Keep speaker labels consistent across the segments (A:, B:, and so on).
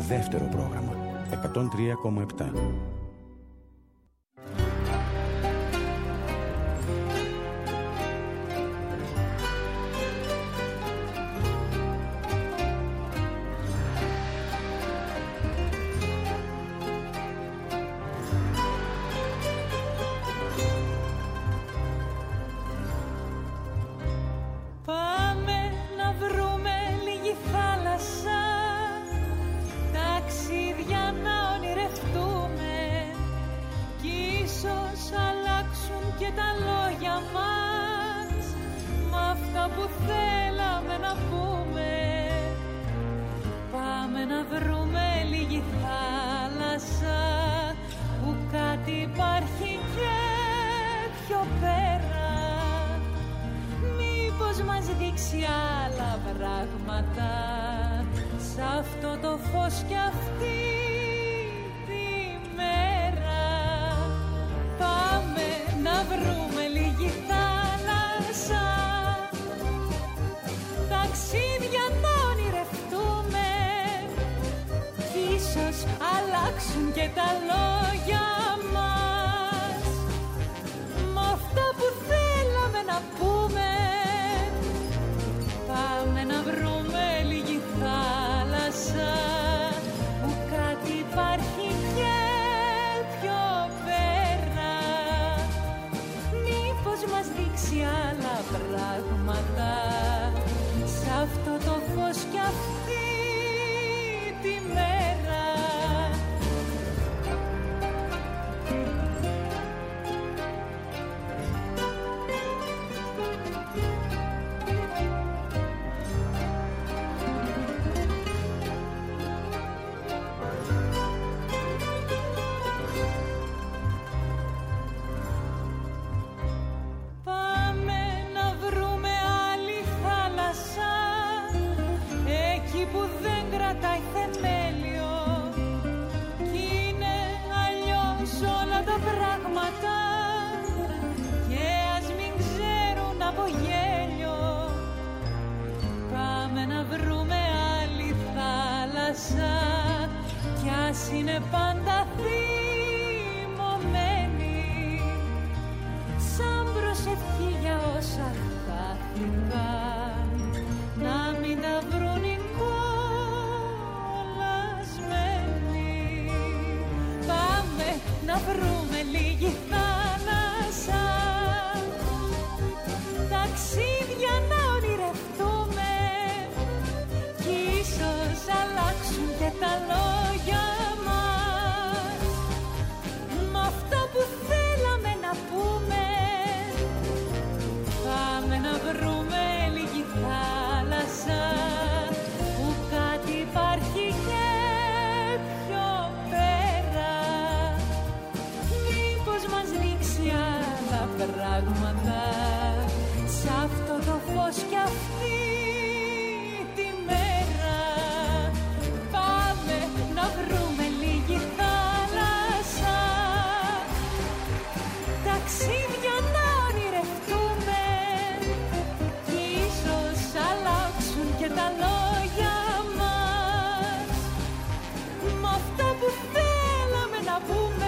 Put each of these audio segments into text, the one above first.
A: δεύτερο πρόγραμμα 103,7.
B: Είναι πάντα θυμωμένη, σαν προσευχή για όσα χάθηκαν, να μην τα βρουν οι κολλασμένοι. Πάμε να βρούμε λίγη θάλασσα, ταξίδια να ονειρευτούμε, κι ίσως αλλάξουν και τα λόγια. Πράγματα σ' αυτό το φως κι αυτή τη μέρα. Πάμε να βρούμε λίγη θάλασσα, ταξίδια να ονειρευτούμε, κι ίσως αλλάξουν και τα λόγια μας. Μ' αυτά που θέλαμε να πούμε,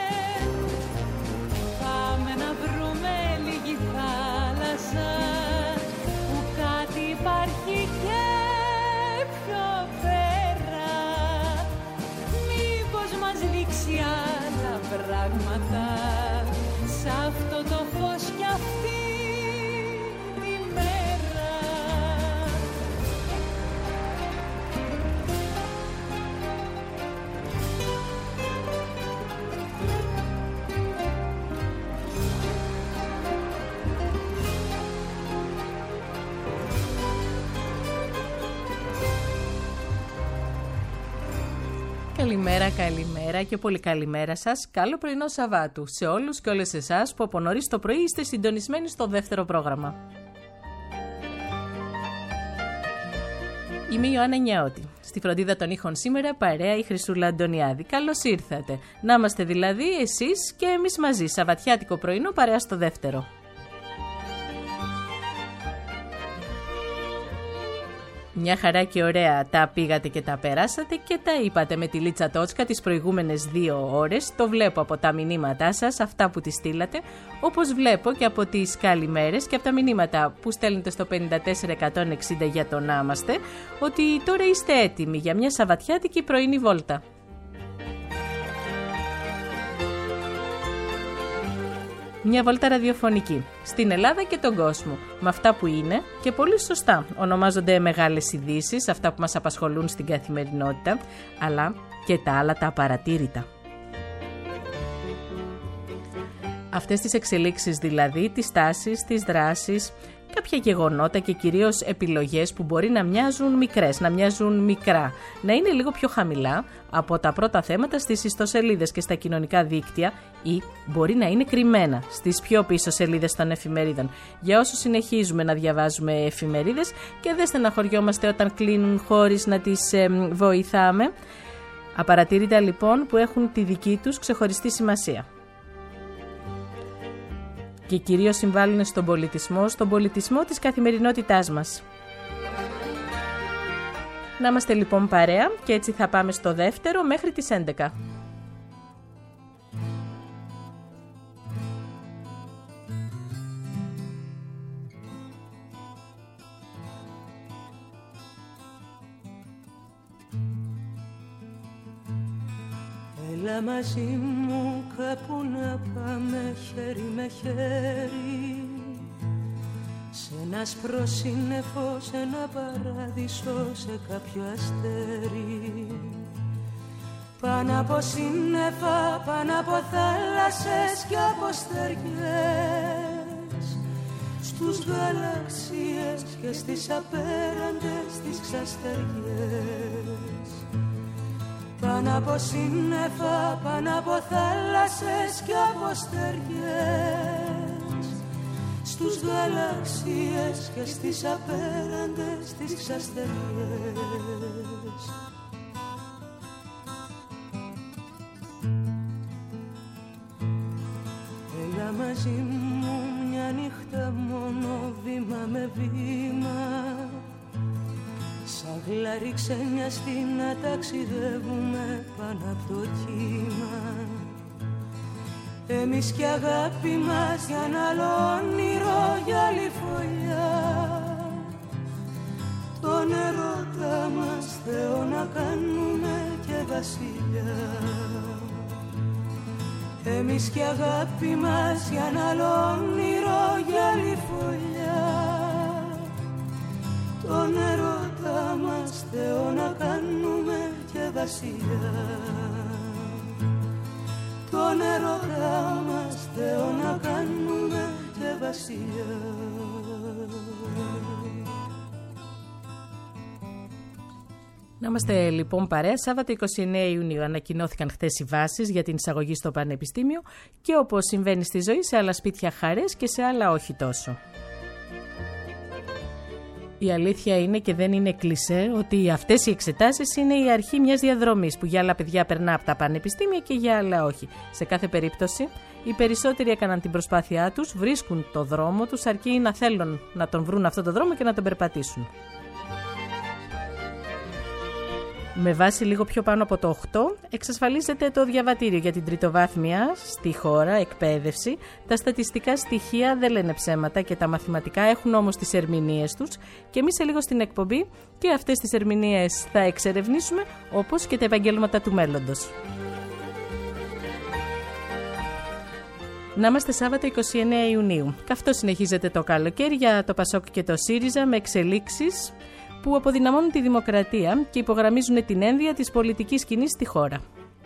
B: να βρούμε λίγη θάλασσα, που κάτι υπάρχει και πιο πέρα. Μήπως μας δείξει άλλα πράγματα, σ' αυτό το φως κι αυτή τη μέρα.
C: Καλημέρα, καλημέρα και πολύ καλημέρα σας. Καλό πρωινό Σαββάτου σε όλους και όλες εσάς που από νωρίς το πρωί είστε συντονισμένοι στο δεύτερο πρόγραμμα. Είμαι η Ιωάννα Νιάωτη. Στη φροντίδα των ήχων σήμερα παρέα η Χρυσούλα Αντωνιάδη. Καλώς ήρθατε. Να είμαστε δηλαδή εσείς και εμείς μαζί. Σαββατιάτικο πρωινό παρέα στο δεύτερο. Μια χαρά και ωραία τα πήγατε και τα περάσατε και τα είπατε με τη Λίτσα Τότσκα τις προηγούμενες 2 ώρες. Το βλέπω από τα μηνύματά σας, αυτά που τις στείλατε, όπως βλέπω και από τις καλημέρες και από τα μηνύματα που στέλνετε στο 54160 για το να είμαστε, ότι τώρα είστε έτοιμοι για μια σαββατιάτικη πρωινή βόλτα. Μια βόλτα ραδιοφωνική στην Ελλάδα και τον κόσμο, με αυτά που είναι και πολύ σωστά ονομάζονται μεγάλες ειδήσεις, αυτά που μας απασχολούν στην καθημερινότητα, αλλά και τα άλλα τα απαρατήρητα. Αυτές τις εξελίξεις δηλαδή, τις τάσεις, τις δράσεις, κάποια γεγονότα και κυρίως επιλογές που μπορεί να μοιάζουν μικρές, να μοιάζουν μικρά, να είναι λίγο πιο χαμηλά από τα πρώτα θέματα στις ιστοσελίδες και στα κοινωνικά δίκτυα ή μπορεί να είναι κρυμμένα στις πιο πίσω σελίδες των εφημερίδων. Για όσους συνεχίζουμε να διαβάζουμε εφημερίδες και δεν στεναχωριόμαστε όταν κλείνουν χωρίς να τις βοηθάμε. Απαρατήρητα λοιπόν που έχουν τη δική τους ξεχωριστή σημασία. Και κυρίως συμβάλλουν στον πολιτισμό της καθημερινότητάς μας. Να είμαστε λοιπόν παρέα και έτσι θα πάμε στο δεύτερο μέχρι τις 11.
B: Έλα μαζί μου κάπου να πάμε χέρι με χέρι, σε ένα άσπρο σύννεφο, σε ένα παράδεισο, σε κάποιο αστέρι. Πάνω από σύννεφα, πάνω από θάλασσες και από στεριές, στους γαλαξίες και στις απέραντες τις ξαστεριές. Πάνω από σύννεφα, πάνω από θάλασσες και από στεριές, στους γαλαξίες και στις απέραντες τις ξαστεριές. Έλα μαζί μου μια νύχτα μόνο, βήμα με βήμα, σαν γλάρι ξένιαστη να ταξιδεύουμε πάνω από το κύμα. Εμείς και αγάπη μας για ένα άλλο όνειρο, για άλλη φωλιά, τον ερώτα μας Θεό να κάνουμε και βασιλιά. Εμείς και αγάπη μας για ένα άλλο όνειρο, για άλλη φωλιά, τον ερώτα μας Θεό να κάνουμε και βασιλιά. Τον ερώτα μας Θεό να κάνουμε και βασιλιά.
C: Να είμαστε λοιπόν παρέα. Σάββατο 29 Ιουνίου ανακοινώθηκαν χθες οι βάσεις για την εισαγωγή στο Πανεπιστήμιο και όπως συμβαίνει στη ζωή, σε άλλα σπίτια χαρές και σε άλλα όχι τόσο. Η αλήθεια είναι και δεν είναι κλισέ ότι αυτές οι εξετάσεις είναι η αρχή μιας διαδρομής που για άλλα παιδιά περνά από τα πανεπιστήμια και για άλλα όχι. Σε κάθε περίπτωση, οι περισσότεροι έκαναν την προσπάθειά τους, βρίσκουν το δρόμο τους, αρκεί να θέλουν να τον βρουν αυτό το δρόμο και να τον περπατήσουν. Με βάση λίγο πιο πάνω από το 8 εξασφαλίζεται το διαβατήριο για την τριτοβάθμια στη χώρα εκπαίδευση. Τα στατιστικά στοιχεία δεν λένε ψέματα και τα μαθηματικά έχουν όμως τις ερμηνείες τους και εμείς σε λίγο στην εκπομπή και αυτές τις ερμηνείες θα εξερευνήσουμε, όπως και τα επαγγέλματα του μέλλοντος. Να είμαστε Σάββατο 29 Ιουνίου. Καυτό συνεχίζεται το καλοκαίρι για το Πασόκ και το ΣΥΡΙΖΑ με εξελίξεις που αποδυναμώνουν τη δημοκρατία και υπογραμμίζουν την ένδυα της πολιτικής σκηνής στη χώρα.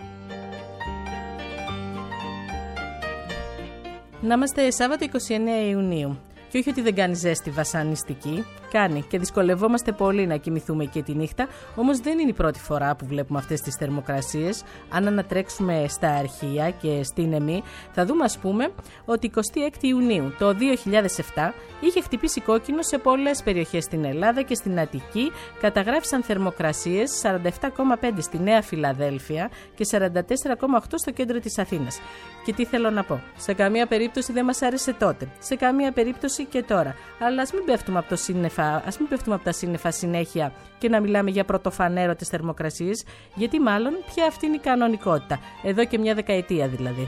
C: Να είμαστε Σάββατο 29 Ιουνίου. Και όχι ότι δεν κάνει ζέστη βασανιστική, κάνει και δυσκολευόμαστε πολύ να κοιμηθούμε και τη νύχτα, όμως δεν είναι η πρώτη φορά που βλέπουμε αυτές τις θερμοκρασίες. Αν ανατρέξουμε στα αρχεία και στην ΕΜΗ, θα δούμε ας πούμε ότι 26 Ιουνίου το 2007 είχε χτυπήσει κόκκινο σε πολλές περιοχές στην Ελλάδα και στην Αττική, καταγράφησαν θερμοκρασίες 47,5 στη Νέα Φιλαδέλφια και 44,8 στο κέντρο της Αθήνας. Και τι θέλω να πω, σε καμία περίπτωση δεν μας άρεσε τότε, σε καμία περίπτωση και τώρα, αλλά ας μην πέφτουμε από το σύννεφα σύννεφα, ας μην πέφτουμε από τα σύννεφα συνέχεια και να μιλάμε για πρωτοφανέρωτες θερμοκρασίες, γιατί μάλλον πια αυτή είναι η κανονικότητα, εδώ και μια δεκαετία δηλαδή.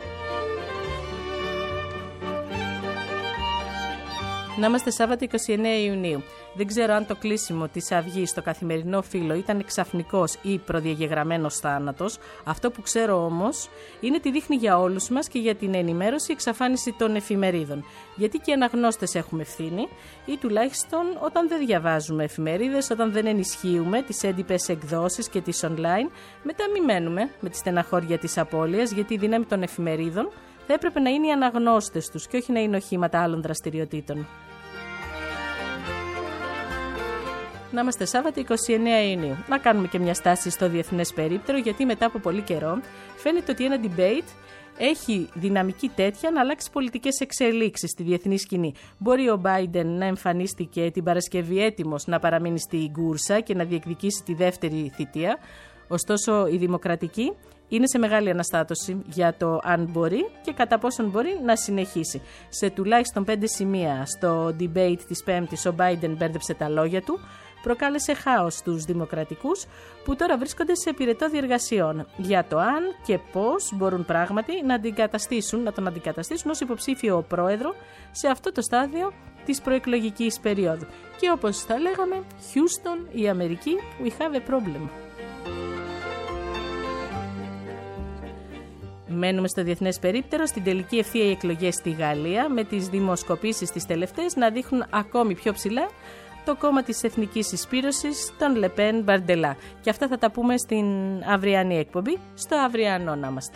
C: Να είμαστε Σάββατο 29 Ιουνίου. Δεν ξέρω αν το κλείσιμο της αυγής στο καθημερινό φύλλο ήταν ξαφνικός ή προδιαγεγραμμένος θάνατος. Αυτό που ξέρω όμως είναι τι δείχνει για όλους μας και για την ενημέρωση η εξαφάνιση των εφημερίδων. Γιατί και οι αναγνώστες έχουμε ευθύνη, ή τουλάχιστον όταν δεν διαβάζουμε εφημερίδες, όταν δεν ενισχύουμε τις έντυπες εκδόσεις και τις online, μετά μη μένουμε με τη στεναχώρια της απώλειας, γιατί η δύναμη των εφημερίδων θα έπρεπε να είναι οι αναγνώστες τους και όχι να είναι οχήματα άλλων δραστηριοτήτων. Να είμαστε Σάββατο 29 Ιουνίου. Να κάνουμε και μια στάση στο διεθνές περίπτερο, γιατί μετά από πολύ καιρό φαίνεται ότι ένα debate έχει δυναμική τέτοια να αλλάξει πολιτικές εξελίξεις στη διεθνή σκηνή. Μπορεί ο Biden να εμφανίστηκε την Παρασκευή έτοιμος να παραμείνει στη Γκούρσα και να διεκδικήσει τη δεύτερη θητεία. Ωστόσο, οι δημοκρατικοί είναι σε μεγάλη αναστάτωση για το αν μπορεί και κατά πόσον μπορεί να συνεχίσει. Σε τουλάχιστον 5 σημεία στο debate της Πέμπτης ο Biden μπέρδεψε τα λόγια του, προκάλεσε χάος στους δημοκρατικούς που τώρα βρίσκονται σε πυρετό διεργασιών για το αν και πώς μπορούν πράγματι να τον αντικαταστήσουν ως υποψήφιο πρόεδρο σε αυτό το στάδιο της προεκλογικής περίοδου. Και όπως θα λέγαμε, Houston, η Αμερική, we have a problem. Μένουμε στο διεθνές περίπτερο, στην τελική ευθεία οι εκλογές στη Γαλλία, με τις δημοσκοπήσεις τις τελευταίες να δείχνουν ακόμη πιο ψηλά το κόμμα της εθνικής συσπήρωσης, τον Λεπέν Μπαρντελά. Και αυτά θα τα πούμε στην αυριανή εκπομπή, στο αυριανό να είμαστε.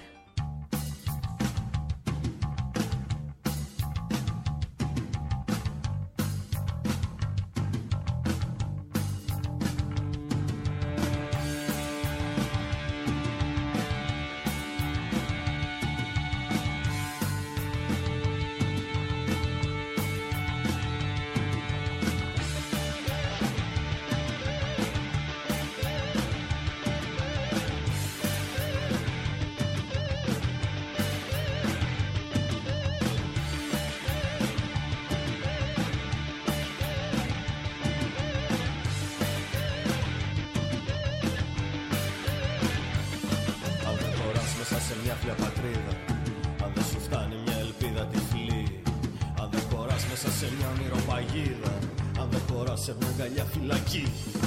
D: Σε μια φλιά πατρίδα, αν δεν σου φτάνει μια ελπίδα τυφλή, αν δεν χωράς μέσα σε μια ονειροπαγίδα, αν δεν χωράς σε μια αγκαλιά φυλακή.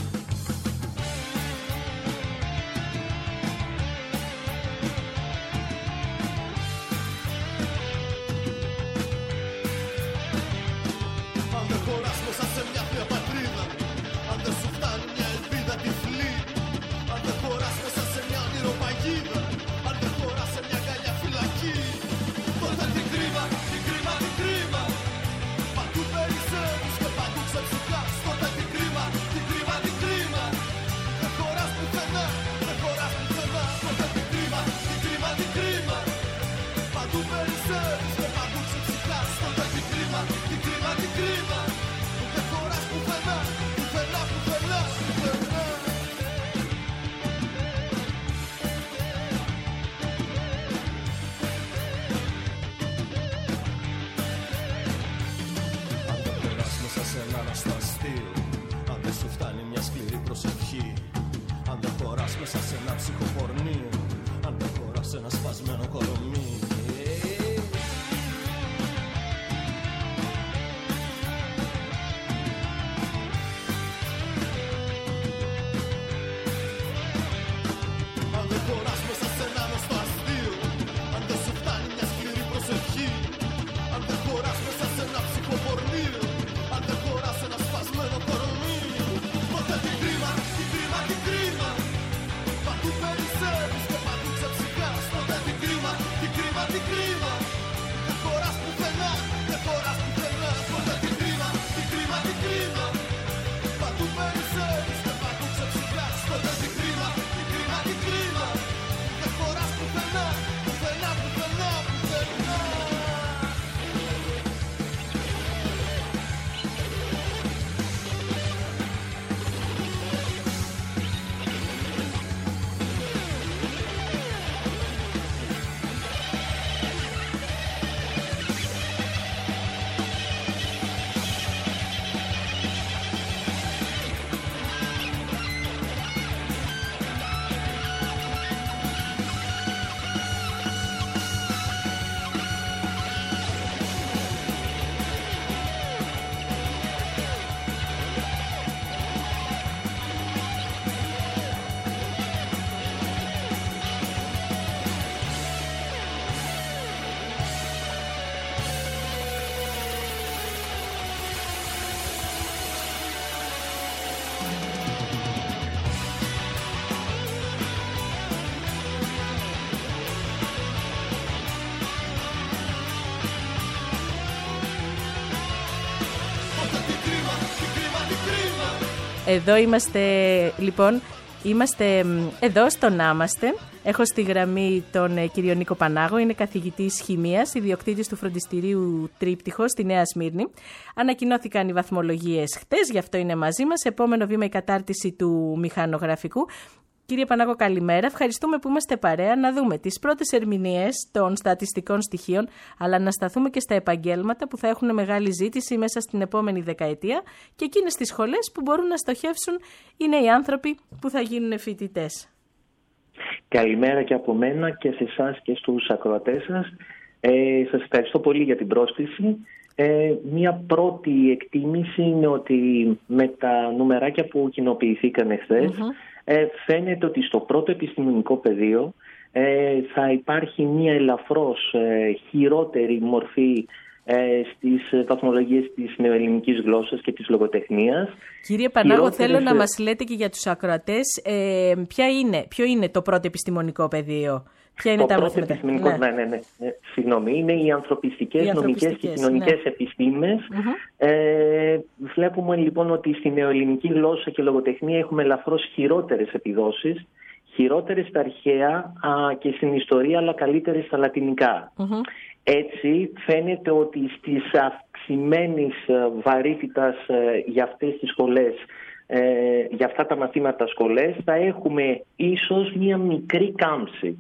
D: Αν δεν χωράς μέσα σε μια φλιά πατρίδα, αν δεν σου φτάνει μια ελπίδα τυφλή, αν δεν χωράς μέσα σε μια ονειροπαγίδα, τότε την κρίμα, την κρίμα, την κρίμα. Παντού περισσεύεις και παντού ξεψουκάς. Τότε την κρίμα, την κρίμα, την
C: Εδώ είμαστε, λοιπόν, είμαστε εδώ στο Νάμαστε. Έχω στη γραμμή τον κύριο Νίκο Πανάγο, είναι καθηγητής χημείας, ιδιοκτήτης του φροντιστηρίου Τρίπτυχο στη Νέα Σμύρνη. Ανακοινώθηκαν οι βαθμολογίες χτες, γι' αυτό είναι μαζί μας. Επόμενο βήμα η κατάρτιση του μηχανογραφικού. Κύριε Πανάγο, καλημέρα. Ευχαριστούμε που είμαστε παρέα να δούμε τις πρώτες ερμηνείες των στατιστικών στοιχείων, αλλά να σταθούμε και στα επαγγέλματα που θα έχουν μεγάλη ζήτηση μέσα στην επόμενη δεκαετία και εκείνες τις σχολές που μπορούν να στοχεύσουν οι νέοι άνθρωποι που θα γίνουν φοιτητές.
E: Καλημέρα και από μένα και σε εσάς και στους ακροατές σας. Σας ευχαριστώ πολύ για την πρόσκληση. Μία πρώτη εκτίμηση είναι ότι με τα νουμεράκια που κοινοποιηθήκαν χθες, φαίνεται ότι στο πρώτο επιστημονικό πεδίο θα υπάρχει μία ελαφρώς χειρότερη μορφή στις βαθμολογίες της νεοελληνικής γλώσσας και της λογοτεχνίας.
C: Κύριε Πανάγο, θέλω να μας λέτε και για τους ακροατές ποιο είναι το πρώτο επιστημονικό πεδίο. Ποια είναι
E: το πρώτο επιστημονικό, ναι. Συγγνώμη, είναι οι ανθρωπιστικές, νομικές και κοινωνικές επιστήμες. Βλέπουμε λοιπόν ότι στη νεοελληνική γλώσσα και λογοτεχνία έχουμε ελαφρώς χειρότερες επιδόσεις, χειρότερες στα αρχαία και στην ιστορία, αλλά καλύτερες στα λατινικά. Έτσι φαίνεται ότι στις αυξημένης βαρύτητας για αυτές τις σχολές, για αυτά τα μαθήματα σχολές, θα έχουμε ίσως μία μικρή κάμψη.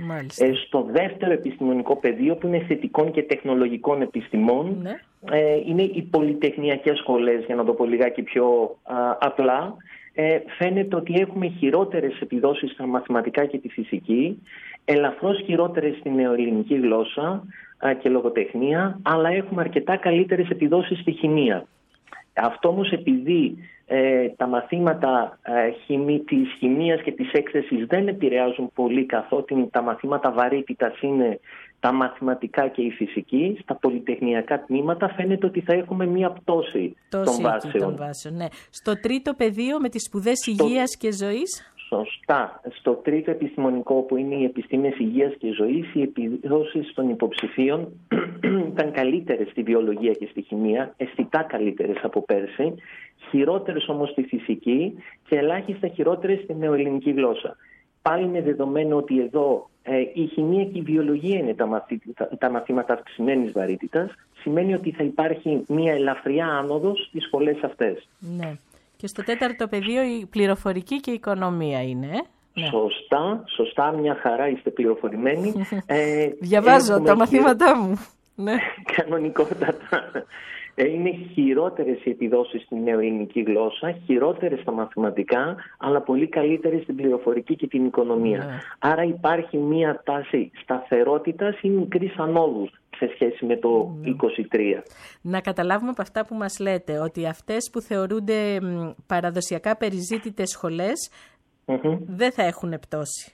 E: Στο δεύτερο επιστημονικό πεδίο, που είναι θετικών και τεχνολογικών επιστημών, είναι οι πολυτεχνιακές σχολές, για να το πω λιγάκι πιο απλά. Φαίνεται ότι έχουμε χειρότερες επιδόσεις στα μαθηματικά και τη φυσική, ελαφρώς χειρότερες στη νεοελληνική γλώσσα και λογοτεχνία, αλλά έχουμε αρκετά καλύτερες επιδόσεις στη χημεία. Αυτό όμως επειδή τα μαθήματα της χημείας και της έκθεσης δεν επηρεάζουν πολύ, καθότι τα μαθήματα βαρύτητας είναι τα μαθηματικά και η φυσική, στα πολυτεχνιακά τμήματα φαίνεται ότι θα έχουμε μία πτώση των βάσεων.
C: Ναι. Στο τρίτο πεδίο με τις σπουδές υγείας και ζωής.
E: Σωστά. Στο τρίτο επιστημονικό, που είναι οι επιστήμες υγείας και ζωής, οι επιδόσεις των υποψηφίων ήταν καλύτερες στη βιολογία και στη χημεία, αισθητά καλύτερες από πέρσι, χειρότερες όμως στη φυσική και ελάχιστα χειρότερες στη νεοελληνική γλώσσα. Πάλι είναι δεδομένο ότι εδώ η χημεία και η βιολογία είναι τα μαθήματα αυξημένης βαρύτητας. Σημαίνει ότι θα υπάρχει μια ελαφριά άνοδος στις σχολές αυτές.
C: Ναι. Και στο τέταρτο πεδίο η πληροφορική και η οικονομία είναι. Ναι.
E: Σωστά, μια χαρά, είστε πληροφορημένοι.
C: Διαβάζω τα μαθήματά μου. Ναι.
E: Κανονικότατα. Είναι χειρότερες οι επιδόσεις στην νεοελληνική γλώσσα, χειρότερες στα μαθηματικά, αλλά πολύ καλύτερες στην πληροφορική και την οικονομία. Ναι. Άρα υπάρχει μια τάση σταθερότητας ή μικρής ανόδου σε σχέση με το 23.
C: Να καταλάβουμε από αυτά που μας λέτε ότι αυτές που θεωρούνται παραδοσιακά περιζήτητες σχολές δεν θα έχουν πτώση.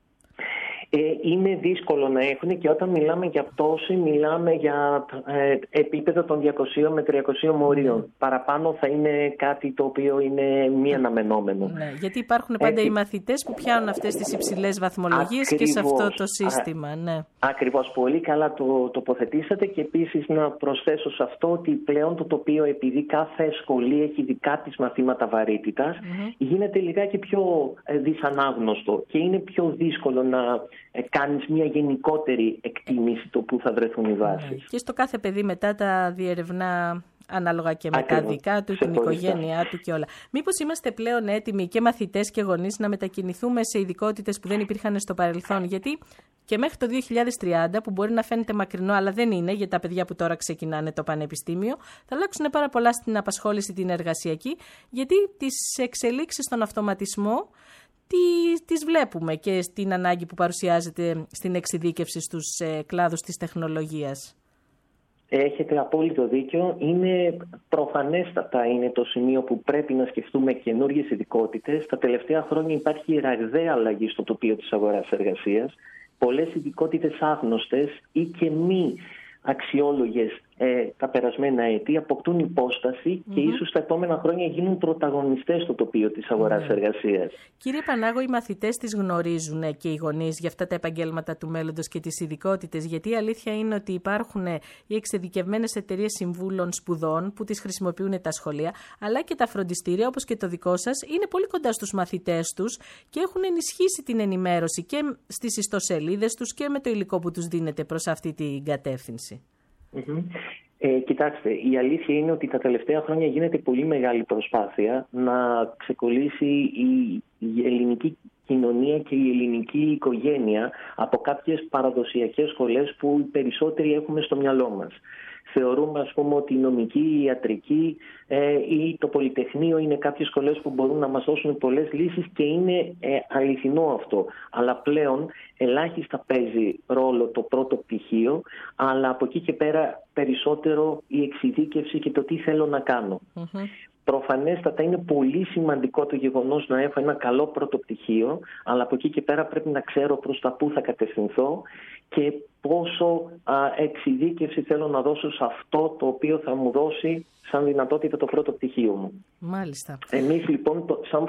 E: Είναι δύσκολο να έχουν, και όταν μιλάμε για πτώση μιλάμε για επίπεδο των 200 με 300 μορίων. Παραπάνω θα είναι κάτι το οποίο είναι μη αναμενόμενο.
C: Ναι, γιατί υπάρχουν πάντα οι μαθητές που πιάνουν αυτές τις υψηλές βαθμολογίες και σε αυτό το σύστημα. Ναι. Ακριβώς,
E: πολύ καλά το τοποθετήσατε, και επίσης να προσθέσω σε αυτό ότι πλέον το τοπίο, επειδή κάθε σχολή έχει δικά της μαθήματα βαρύτητας, γίνεται λιγάκι πιο δυσανάγνωστο και είναι πιο δύσκολο να κάνεις μια γενικότερη εκτίμηση το που θα βρεθούν οι βάσεις.
C: Και στο κάθε παιδί μετά τα διερευνά ανάλογα και με τα δικά του, την οικογένειά του και όλα. Μήπως είμαστε πλέον έτοιμοι και μαθητές και γονείς να μετακινηθούμε σε ειδικότητες που δεν υπήρχαν στο παρελθόν? Γιατί και μέχρι το 2030, που μπορεί να φαίνεται μακρινό, αλλά δεν είναι για τα παιδιά που τώρα ξεκινάνε το πανεπιστήμιο, θα αλλάξουν πάρα πολλά στην απασχόληση την εργασιακή, γιατί τις εξελίξεις στον αυτοματισμό τις βλέπουμε και στην ανάγκη που παρουσιάζεται στην εξειδίκευση στους κλάδους της τεχνολογίας.
E: Έχετε απόλυτο δίκιο. Είναι προφανέστατα είναι το σημείο που πρέπει να σκεφτούμε καινούργιες ειδικότητες. Τα τελευταία χρόνια υπάρχει ραγδαία αλλαγή στο τοπίο της αγοράς εργασίας. Πολλές ειδικότητες άγνωστες ή και μη αξιόλογες τα περασμένα έτη, αποκτούν υπόσταση και ίσως τα επόμενα χρόνια γίνουν πρωταγωνιστές στο τοπίο της αγοράς εργασίας.
C: Κύριε Πανάγο, οι μαθητές τις γνωρίζουν και οι γονείς για αυτά τα επαγγέλματα του μέλλοντος και τις ειδικότητες? Γιατί η αλήθεια είναι ότι υπάρχουν οι εξειδικευμένες εταιρείες συμβούλων σπουδών που τις χρησιμοποιούν τα σχολεία, αλλά και τα φροντιστήρια, όπως και το δικό σας, είναι πολύ κοντά στους μαθητές τους και έχουν ενισχύσει την ενημέρωση και στις ιστοσελίδες τους και με το υλικό που τους δίνεται προς αυτή την κατεύθυνση.
E: Κοιτάξτε, η αλήθεια είναι ότι τα τελευταία χρόνια γίνεται πολύ μεγάλη προσπάθεια να ξεκολλήσει η ελληνική κοινωνία και η ελληνική οικογένεια από κάποιες παραδοσιακές σχολές που οι περισσότεροι έχουμε στο μυαλό μας. Θεωρούμε, ας πούμε, ότι η νομική, η ιατρική ή το πολυτεχνείο είναι κάποιες σχολές που μπορούν να μας δώσουν πολλές λύσεις και είναι αληθινό αυτό. Αλλά πλέον ελάχιστα παίζει ρόλο το πρώτο πτυχίο, αλλά από εκεί και πέρα περισσότερο η εξειδίκευση και το τι θέλω να κάνω. Προφανέστατα είναι πολύ σημαντικό το γεγονός να έχω ένα καλό πρώτο πτυχίο, αλλά από εκεί και πέρα πρέπει να ξέρω προς τα πού θα κατευθυνθώ και πόσο εξειδίκευση θέλω να δώσω σε αυτό το οποίο θα μου δώσει σαν δυνατότητα το πρώτο πτυχίο μου.
C: Μάλιστα.
E: Εμείς λοιπόν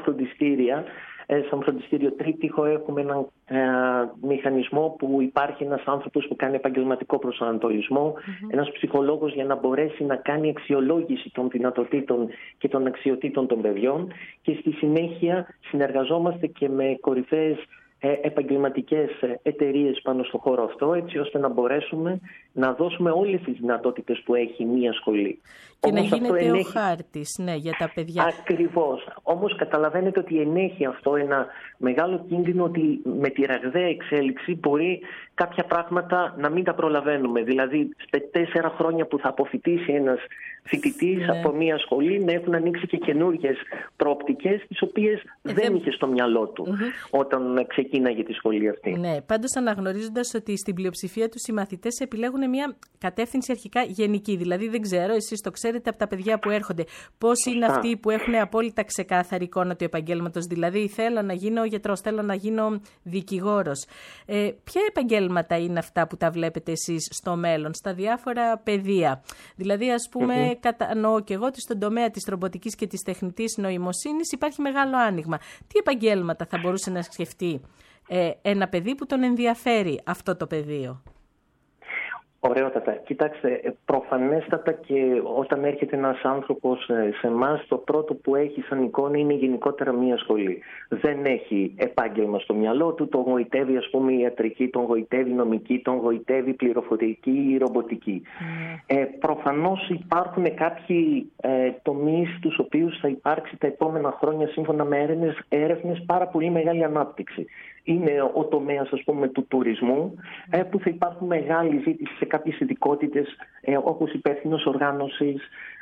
E: σαν φροντιστήριο τρίπτυχο έχουμε έναν μηχανισμό που υπάρχει ένας άνθρωπος που κάνει επαγγελματικό προσανατολισμό, ένας ψυχολόγος για να μπορέσει να κάνει αξιολόγηση των δυνατοτήτων και των αξιοτήτων των παιδιών και στη συνέχεια συνεργαζόμαστε και με κορυφαίες επαγγελματικές εταιρείες πάνω στο χώρο αυτό, έτσι ώστε να μπορέσουμε να δώσουμε όλες τις δυνατότητες που έχει μία σχολή.
C: Και όμως να γίνεται ο χάρτης, ναι, για τα παιδιά.
E: Ακριβώς. Όμως καταλαβαίνετε ότι ενέχει αυτό ένα μεγάλο κίνδυνο ότι με τη ραγδαία εξέλιξη μπορεί κάποια πράγματα να μην τα προλαβαίνουμε. Δηλαδή, στα 4 χρόνια που θα αποφοιτήσει ένας φοιτητής από μία σχολή να έχουν ανοίξει και καινούργιες προοπτικές, τις οποίες δεν είχε στο μυαλό του όταν ξεκίναγε τη σχολή αυτή.
C: Ναι, πάντως αναγνωρίζοντας ότι στην πλειοψηφία τους οι μαθητές επιλέγουν μια κατεύθυνση αρχικά γενική. Δηλαδή, δεν ξέρω, εσείς το ξέρετε από τα παιδιά που έρχονται, πώς είναι αυτοί που έχουν απόλυτα ξεκάθαρη εικόνα του επαγγέλματος. Δηλαδή, θέλω να γίνω γιατρός, θέλω να γίνω δικηγόρος. Ποια επαγγέλματα είναι αυτά που τα βλέπετε εσείς στο μέλλον, στα διάφορα πεδία? Δηλαδή, ας πούμε, κατανοώ και εγώ ότι στον τομέα της ρομποτικής και της τεχνητής νοημοσύνης υπάρχει μεγάλο άνοιγμα. Τι επαγγέλματα θα μπορούσε να σκεφτεί ένα παιδί που τον ενδιαφέρει αυτό το πεδίο?
E: Ωραιότατα. Κοιτάξτε, προφανέστατα και όταν έρχεται ένας άνθρωπος σε εμάς, το πρώτο που έχει σαν εικόνα είναι γενικότερα μία σχολή. Δεν έχει επάγγελμα στο μυαλό του, τον γοητεύει ας πούμε η ιατρική, τον γοητεύει η νομική, τον γοητεύει η πληροφορική ή η ρομποτική. Προφανώς υπάρχουν κάποιοι τομείς στους οποίους θα υπάρξει τα επόμενα χρόνια σύμφωνα με έρευνες πάρα πολύ μεγάλη ανάπτυξη. Είναι ο τομέας ας πούμε του τουρισμού που θα υπάρχουν μεγάλη ζήτηση σε κάποιες ειδικότητες όπως υπεύθυνος οργάνωσης.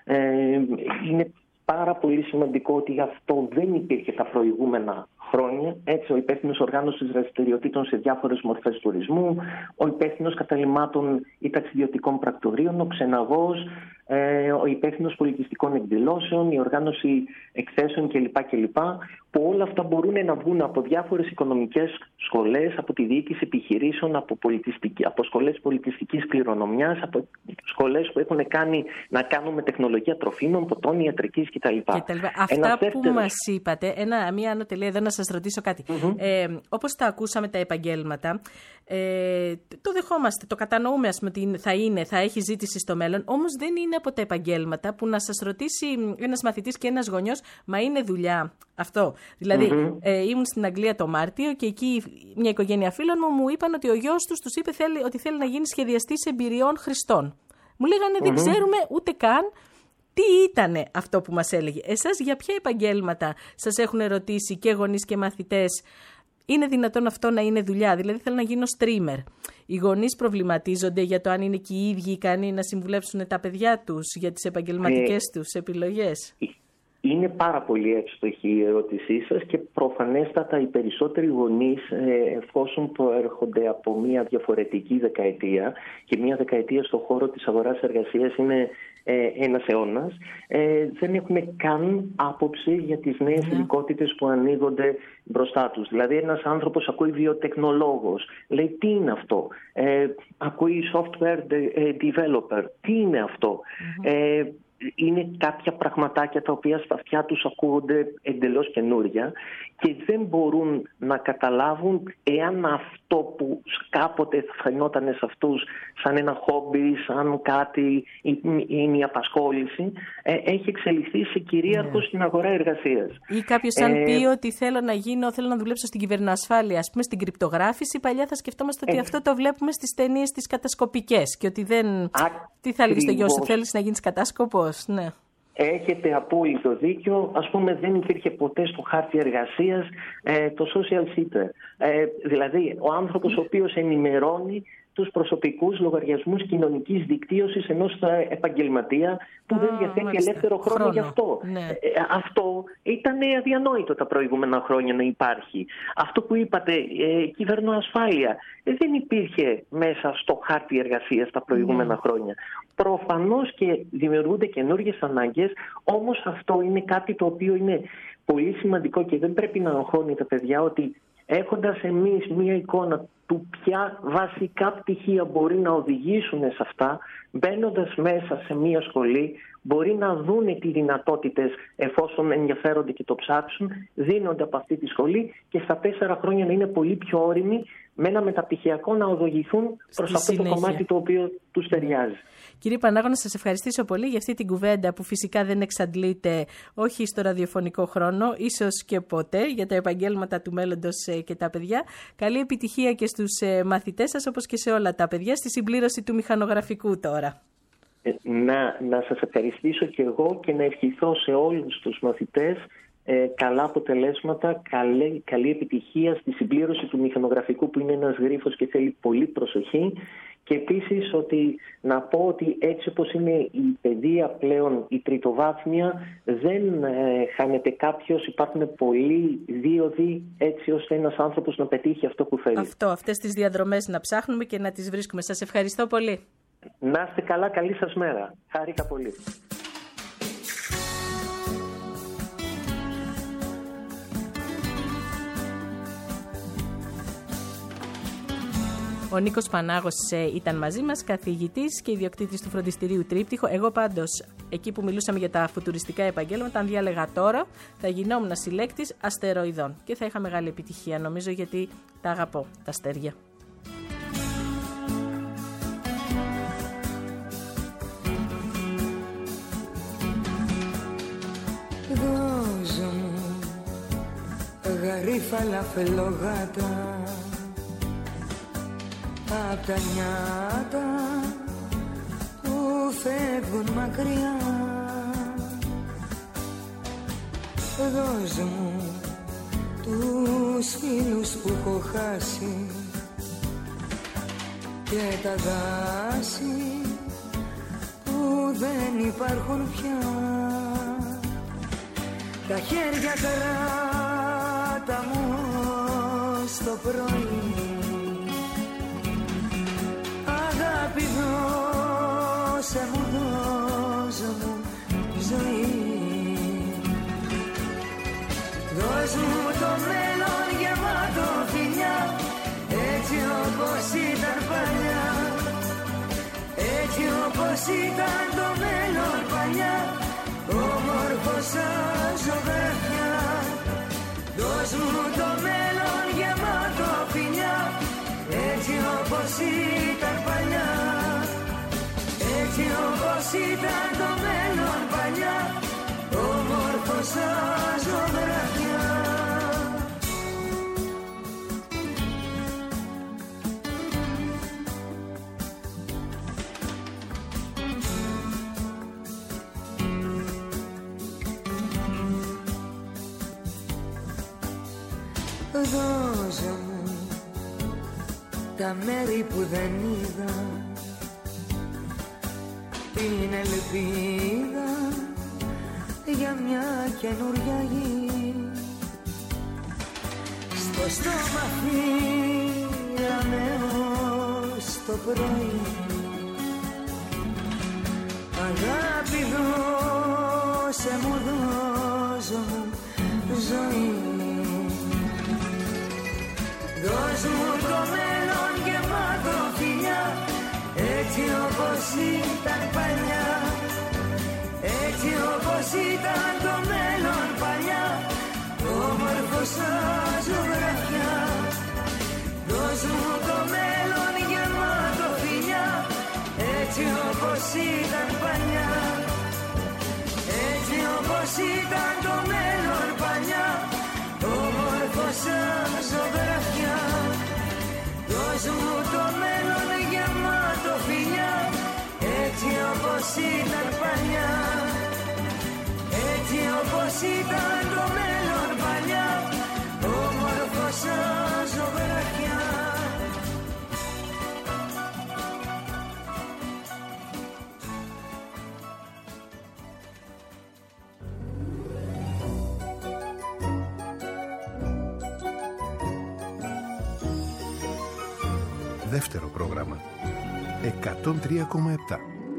E: Είναι πάρα πολύ σημαντικό ότι αυτό δεν υπήρχε τα προηγούμενα χρόνια. Έτσι, ο υπεύθυνος οργάνωσης δραστηριοτήτων σε διάφορες μορφές τουρισμού, ο υπεύθυνος καταλυμάτων ή ταξιδιωτικών πρακτορείων, ο ξεναγός, ο υπεύθυνος πολιτιστικών εκδηλώσεων, η οργάνωση εκθέσεων κλπ. Που όλα αυτά μπορούν να βγουν από διάφορες οικονομικές σχολές, από τη διοίκηση επιχειρήσεων, από σχολές πολιτιστικής κληρονομιάς, από σχολές που έχουν να κάνουν με τεχνολογία τροφίμων, ποτών, ιατρικής κτλ.
C: Αυτά που μας είπατε, μία ανωτελεία εδώ να σας ρωτήσω κάτι. Όπως τα ακούσαμε τα επαγγέλματα, το δεχόμαστε, το κατανοούμε ας πούμε, ότι θα έχει ζήτηση στο μέλλον, όμως δεν είναι από τα επαγγέλματα που να σας ρωτήσει ένας μαθητής και ένας γονιός, μα είναι δουλειά αυτό? Δηλαδή, ήμουν στην Αγγλία το Μάρτιο και εκεί μια οικογένεια φίλων μου είπαν ότι ο γιος τους είπε ότι θέλει να γίνει σχεδιαστής εμπειριών χρηστών. Μου λέγανε δεν ξέρουμε ούτε καν τι ήτανε αυτό που μας έλεγε. Εσάς για ποια επαγγέλματα σας έχουν ρωτήσει και γονείς και μαθητές? Είναι δυνατόν αυτό να είναι δουλειά? Δηλαδή θέλω να γίνω streamer. Οι γονείς προβληματίζονται για το αν είναι και οι ίδιοι ικανοί να συμβουλεύσουν τα παιδιά τους για τις επαγγελματικές τους επιλογές?
E: Είναι πάρα πολύ εύστοχη η ερώτησή σας και προφανέστατα οι περισσότεροι γονείς, εφόσον προέρχονται από μια διαφορετική δεκαετία, και μια δεκαετία στον χώρο της αγοράς εργασίας είναι ένας αιώνας, δεν έχουν καν άποψη για τις νέες ειδικότητες που ανοίγονται μπροστά τους. Δηλαδή ένας άνθρωπος ακούει βιοτεχνολόγος, λέει τι είναι αυτό, ακούει software developer, τι είναι αυτό. Είναι κάποια πραγματάκια τα οποία στα αυτιά τους ακούγονται εντελώς καινούρια και δεν μπορούν να καταλάβουν εάν αυτό που κάποτε θα φαινόταν σε αυτούς σαν ένα χόμπι, σαν κάτι ή μια απασχόληση, έχει εξελιχθεί σε κυρίαρχο στην αγορά εργασίας.
C: Ή κάποιος αν πει ότι θέλω να δουλέψω στην κυβερνοασφάλεια, ας πούμε στην κρυπτογράφηση, παλιά θα σκεφτόμαστε ότι αυτό το βλέπουμε στις ταινίες τις κατασκοπικές και ότι δεν... Τι θα έλεγες στο γιο σου, θέλεις να γίνεις κατάσκοπος? Ναι.
E: Έχετε απόλυτο δίκιο. Ας πούμε, δεν υπήρχε ποτέ στο χάρτη εργασίας το social seeker. Δηλαδή, ο άνθρωπος ο οποίος ενημερώνει τους προσωπικούς λογαριασμούς κοινωνικής δικτύωσης ενός επαγγελματία που δεν διαθέτει ελεύθερο χρόνο γι' αυτό. Ναι. Αυτό ήταν αδιανόητο τα προηγούμενα χρόνια να υπάρχει. Αυτό που είπατε, κυβερνοασφάλεια, δεν υπήρχε μέσα στο χάρτη εργασίας τα προηγούμενα χρόνια. Προφανώς και δημιουργούνται καινούργιες ανάγκες, όμως αυτό είναι κάτι το οποίο είναι πολύ σημαντικό και δεν πρέπει να αγχώνει τα παιδιά, ότι έχοντας εμείς μία εικόνα του ποια βασικά πτυχία μπορεί να οδηγήσουν σε αυτά, μπαίνοντας μέσα σε μία σχολή, μπορεί να δούνε τι δυνατότητες, εφόσον ενδιαφέρονται και το ψάξουν, δίνονται από αυτή τη σχολή και στα 4 χρόνια να είναι πολύ πιο όριμοι με ένα μεταπτυχιακό να οδηγηθούν προς αυτό το κομμάτι το οποίο τους ταιριάζει.
C: Κύριε Πανάγωνα, σας ευχαριστήσω πολύ για αυτή την κουβέντα που φυσικά δεν εξαντλείται όχι στο ραδιοφωνικό χρόνο, ίσως και ποτέ, για τα επαγγέλματα του μέλλοντος και τα παιδιά. Καλή επιτυχία και στους μαθητές σας, όπως και σε όλα τα παιδιά, στη συμπλήρωση του μηχανογραφικού τώρα.
E: Να σας ευχαριστήσω και εγώ και να ευχηθώ σε όλους τους μαθητές καλά αποτελέσματα, καλή επιτυχία στη συμπλήρωση του μηχανογραφικού, που είναι ένας γρίφος και θέλει πολύ προσοχή. Και επίσης ότι να πω ότι έτσι όπως είναι η παιδεία πλέον, η τριτοβάθμια, δεν χάνεται κάποιος, υπάρχουν πολλοί δίωδοι έτσι ώστε ένας άνθρωπος να πετύχει αυτό που θέλει.
C: Αυτές τις διαδρομές να ψάχνουμε και να τις βρίσκουμε. Σας ευχαριστώ πολύ.
E: Να είστε καλά, καλή σας μέρα. Χάρηκα πολύ.
C: Ο Νίκος Πανάγος ήταν μαζί μας, καθηγητής και ιδιοκτήτης του φροντιστηρίου Τρίπτυχο. Εγώ πάντως, εκεί που μιλούσαμε για τα φουτουριστικά επαγγέλματα, αν διάλεγα τώρα, θα γινόμουν συλλέκτης αστεροειδών. Και θα είχα μεγάλη επιτυχία, νομίζω, γιατί τα αγαπώ, τα αστέρια.
F: Δώζω μου γαρίφαλα φελόγατα απ' τα νιάτα που φεύγουν μακριά. Δώζω μου τους φίλους που έχω χάσει και τα δάση που δεν υπάρχουν πια. Τα χέρια κράτα μου στο πρωί, αγάπη δώσε μου, δώσε μου ζωή. Δώσ' μου το μέλλον γεμάτο φιλιά, έτσι όπως ήταν παλιά, έτσι όπως ήταν το μέλλον παλιά, όμορφο σαν ζωγραφιά. Δώσ' μου το μέλλον γεμάτο φιλιά, έτσι όπως ήταν παλιά, έτσι όπως ήταν το μέλλον παλιά, όμορφο σαν ζωγραφιά. Δώσε μου τα μέρη που δεν είδα, την ελπίδα για μια καινούρια γη. Στο στόμα φύγαμε ως το πρωί. Αγάπη δώσε μου, δώσ' μου ζωή. Δώσ' μου το μέλλον γεμάτο φιλιά, έτσι όπως ήταν παλιά. Έτσι όπως ήταν το μέλλον παλιά, όμορφο σαν ζωγραφιά. Δώσ' μου το μέλλον γεμάτο φιλιά, έτσι όπως ήταν παλιά. Έτσι όπως ήταν το μέλλον παλιά, όμορφο σαν ζωγραφιά. Δώσ' μου το μέλλον γεμάτο φιλιά, έτσι όπως ήταν παλιά. Έτσι όπως ήταν το μέλλον παλιά, όμορφο σαν ζωγραφιά.
G: Δεύτερο πρόγραμμα 103,7.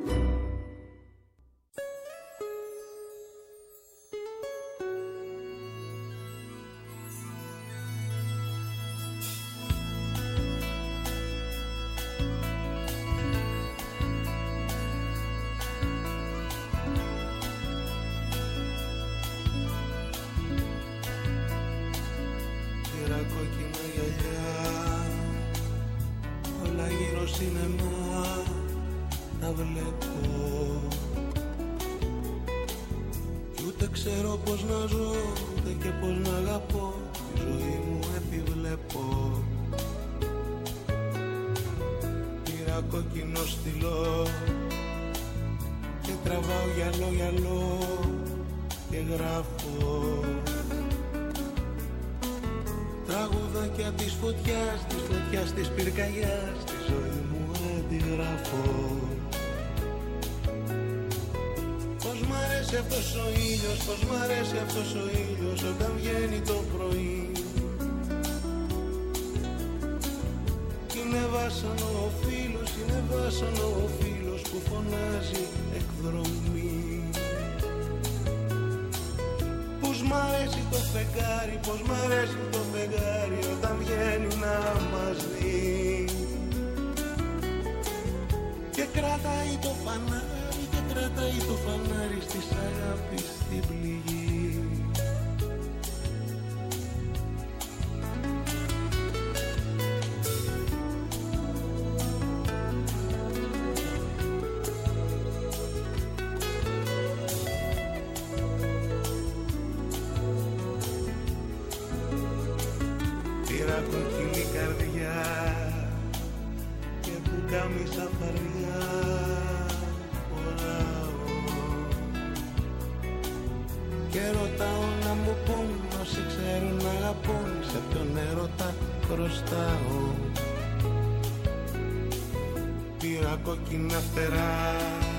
H: Κόκκινα φτερά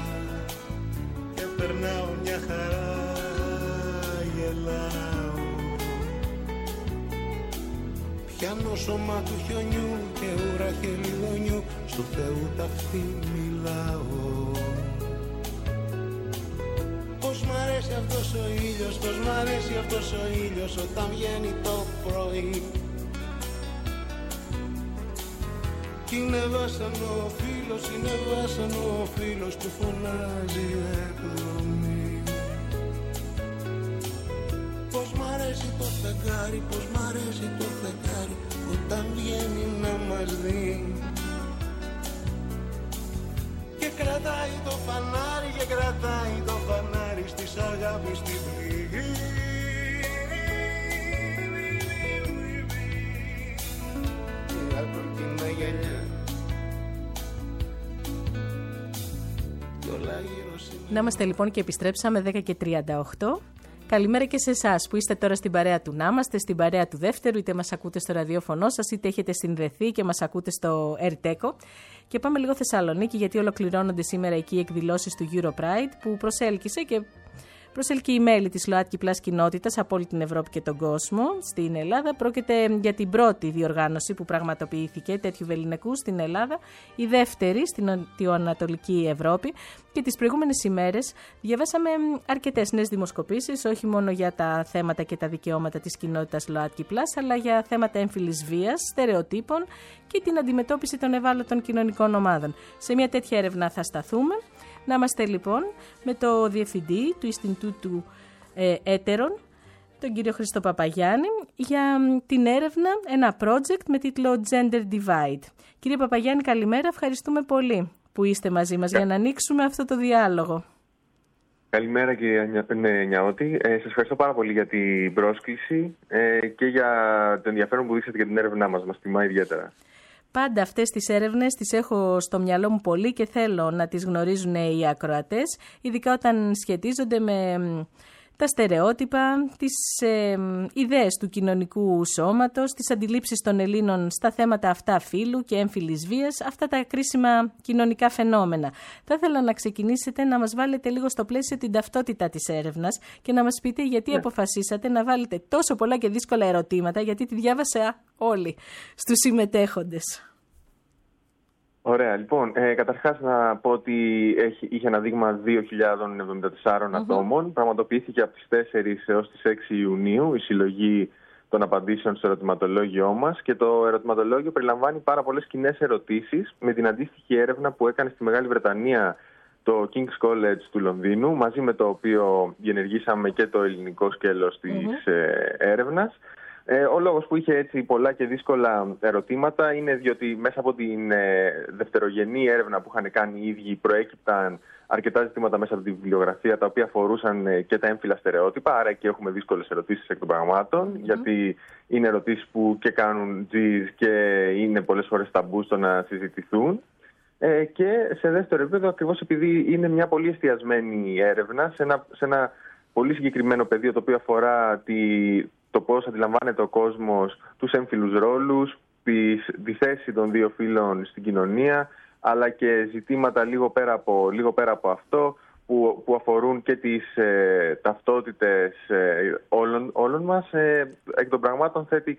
H: και περνάω μια χαρά, γελάω. Πιάνω σώμα του χιονιού και ουρά χελιδονιού, στου Θεού ταυτί μιλάω. Πως μ' αρέσει αυτός ο ήλιος, πως μ' αρέσει αυτός ο ήλιος όταν βγαίνει το πρωί. Είναι βάσανο ο φίλος, είναι βάσανο ο φίλος που φωνάζει εκδρομή. Πως μ' αρέσει το φεγγάρι, πως μ' αρέσει το φεγγάρι όταν βγαίνει να μας δει. Και κρατάει το φανάρι, και κρατάει το φανάρι στις αγάπης την πληγή. Η ακροκίνα γυαλιά.
C: Να είμαστε λοιπόν και επιστρέψαμε 10:38. Καλημέρα και σε εσάς που είστε τώρα στην παρέα του Να είμαστε, στην παρέα του δεύτερου, είτε μας ακούτε στο ραδιόφωνο σας, είτε έχετε συνδεθεί και μας ακούτε στο ΕΡΤΕΚΟ. Και πάμε λίγο Θεσσαλονίκη, γιατί ολοκληρώνονται σήμερα εκεί οι εκδηλώσεις του Europride που προσέλκυσε και προσελκύει μέλη της ΛΟΑΤΚΙ Plus κοινότητας από όλη την Ευρώπη και τον κόσμο. Στην Ελλάδα πρόκειται για την πρώτη διοργάνωση που πραγματοποιήθηκε τέτοιου βεληνικού στην Ελλάδα, η δεύτερη στην νοτιοανατολική Ευρώπη, και τις προηγούμενες ημέρες διαβάσαμε αρκετές νέες δημοσκοπήσεις, όχι μόνο για τα θέματα και τα δικαιώματα της κοινότητας ΛΟΑΤΚΙ Plus, αλλά για θέματα έμφυλης βίας, στερεοτύπων και την αντιμετώπιση των ευάλωτων κοινωνικών ομάδων. Σε μια τέτοια έρευνα θα σταθούμε. Να είμαστε λοιπόν με το Διευθυντή του Ινστιτούτου Έτερων, τον κύριο Χρήστο Παπαγιάννη, για την έρευνα, ένα project με τίτλο Gender Divide. Κύριε Παπαγιάννη, καλημέρα, ευχαριστούμε πολύ που είστε μαζί μας για να ανοίξουμε αυτό το διάλογο.
G: Καλημέρα κύριε Νιαώτη. Σας ευχαριστώ πάρα πολύ για την πρόσκληση και για το ενδιαφέρον που δείξατε για την έρευνά μας. Μας τιμά ιδιαίτερα.
C: Πάντα αυτές τις έρευνες τις έχω στο μυαλό μου πολύ και θέλω να τις γνωρίζουν οι ακροατές, ειδικά όταν σχετίζονται με τα στερεότυπα, τις ιδέες του κοινωνικού σώματος, τις αντιλήψεις των Ελλήνων στα θέματα αυτά φύλου και έμφυλης βίας, αυτά τα κρίσιμα κοινωνικά φαινόμενα. Θα ήθελα να ξεκινήσετε να μας βάλετε λίγο στο πλαίσιο την ταυτότητα της έρευνας και να μας πείτε γιατί αποφασίσατε να βάλετε τόσο πολλά και δύσκολα ερωτήματα, γιατί τη διάβασα όλοι στους συμμετέχοντες.
G: Ωραία, λοιπόν, καταρχάς να πω ότι είχε ένα δείγμα 2.074 ατόμων. Πραγματοποιήθηκε από τις 4 έως τις 6 Ιουνίου η συλλογή των απαντήσεων στο ερωτηματολόγιό μας, και το ερωτηματολόγιο περιλαμβάνει πάρα πολλές κοινές ερωτήσεις με την αντίστοιχη έρευνα που έκανε στη Μεγάλη Βρετανία το King's College του Λονδίνου, μαζί με το οποίο διενεργήσαμε και το ελληνικό σκέλος της έρευνας. Ο λόγος που είχε έτσι πολλά και δύσκολα ερωτήματα είναι διότι μέσα από την δευτερογενή έρευνα που είχαν κάνει οι ίδιοι προέκυπταν αρκετά ζητήματα μέσα από τη βιβλιογραφία, τα οποία αφορούσαν και τα έμφυλα στερεότυπα, άρα και έχουμε δύσκολες ερωτήσεις εκ των πραγμάτων, γιατί είναι ερωτήσεις που και κάνουν τζιζ και είναι πολλές φορές ταμπού στο να συζητηθούν. Και σε δεύτερο επίπεδο, ακριβώς επειδή είναι μια πολύ εστιασμένη έρευνα σε ένα πολύ συγκεκριμένο πεδίο, το οποίο αφορά το πώς αντιλαμβάνεται ο κόσμος τους έμφυλους ρόλους, τη θέση των δύο φύλων στην κοινωνία, αλλά και ζητήματα λίγο πέρα από αυτό που αφορούν και τις ταυτότητες όλων μας. Εκ των πραγμάτων θέτει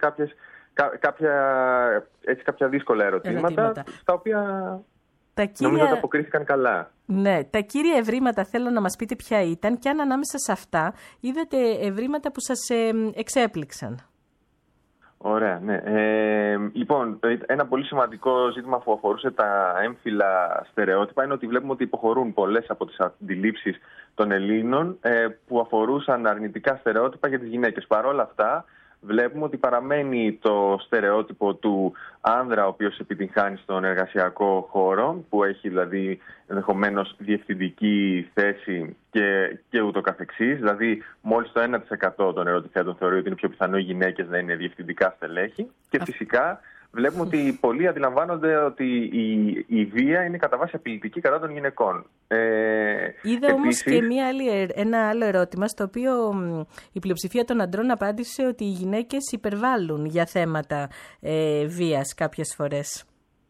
G: κάποια δύσκολα ερωτήματα, στα οποία νομίζω ότι αποκρίθηκαν καλά.
C: Ναι, τα κύρια ευρήματα θέλω να μας πείτε ποια ήταν και αν ανάμεσα σε αυτά είδατε ευρήματα που σας εξέπληξαν.
G: Ωραία, ναι. Λοιπόν, ένα πολύ σημαντικό ζήτημα που αφορούσε τα έμφυλα στερεότυπα είναι ότι βλέπουμε ότι υποχωρούν πολλές από τις αντιλήψεις των Ελλήνων που αφορούσαν αρνητικά στερεότυπα για τις γυναίκες. Παρ' όλα αυτά, βλέπουμε ότι παραμένει το στερεότυπο του άνδρα ο οποίος επιτυγχάνει στον εργασιακό χώρο, που έχει δηλαδή ενδεχομένως διευθυντική θέση και ούτω καθεξής. Δηλαδή μόλις το 1% των ερωτηθέντων θεωρεί ότι είναι πιο πιθανό οι γυναίκες να είναι διευθυντικά στελέχη. Και φυσικά βλέπουμε ότι πολλοί αντιλαμβάνονται ότι η βία είναι κατά βάση απειλητική κατά των γυναικών.
C: Είδα όμως και ένα άλλο ερώτημα, στο οποίο η πλειοψηφία των αντρών απάντησε ότι οι γυναίκες υπερβάλλουν για θέματα βίας κάποιες φορές.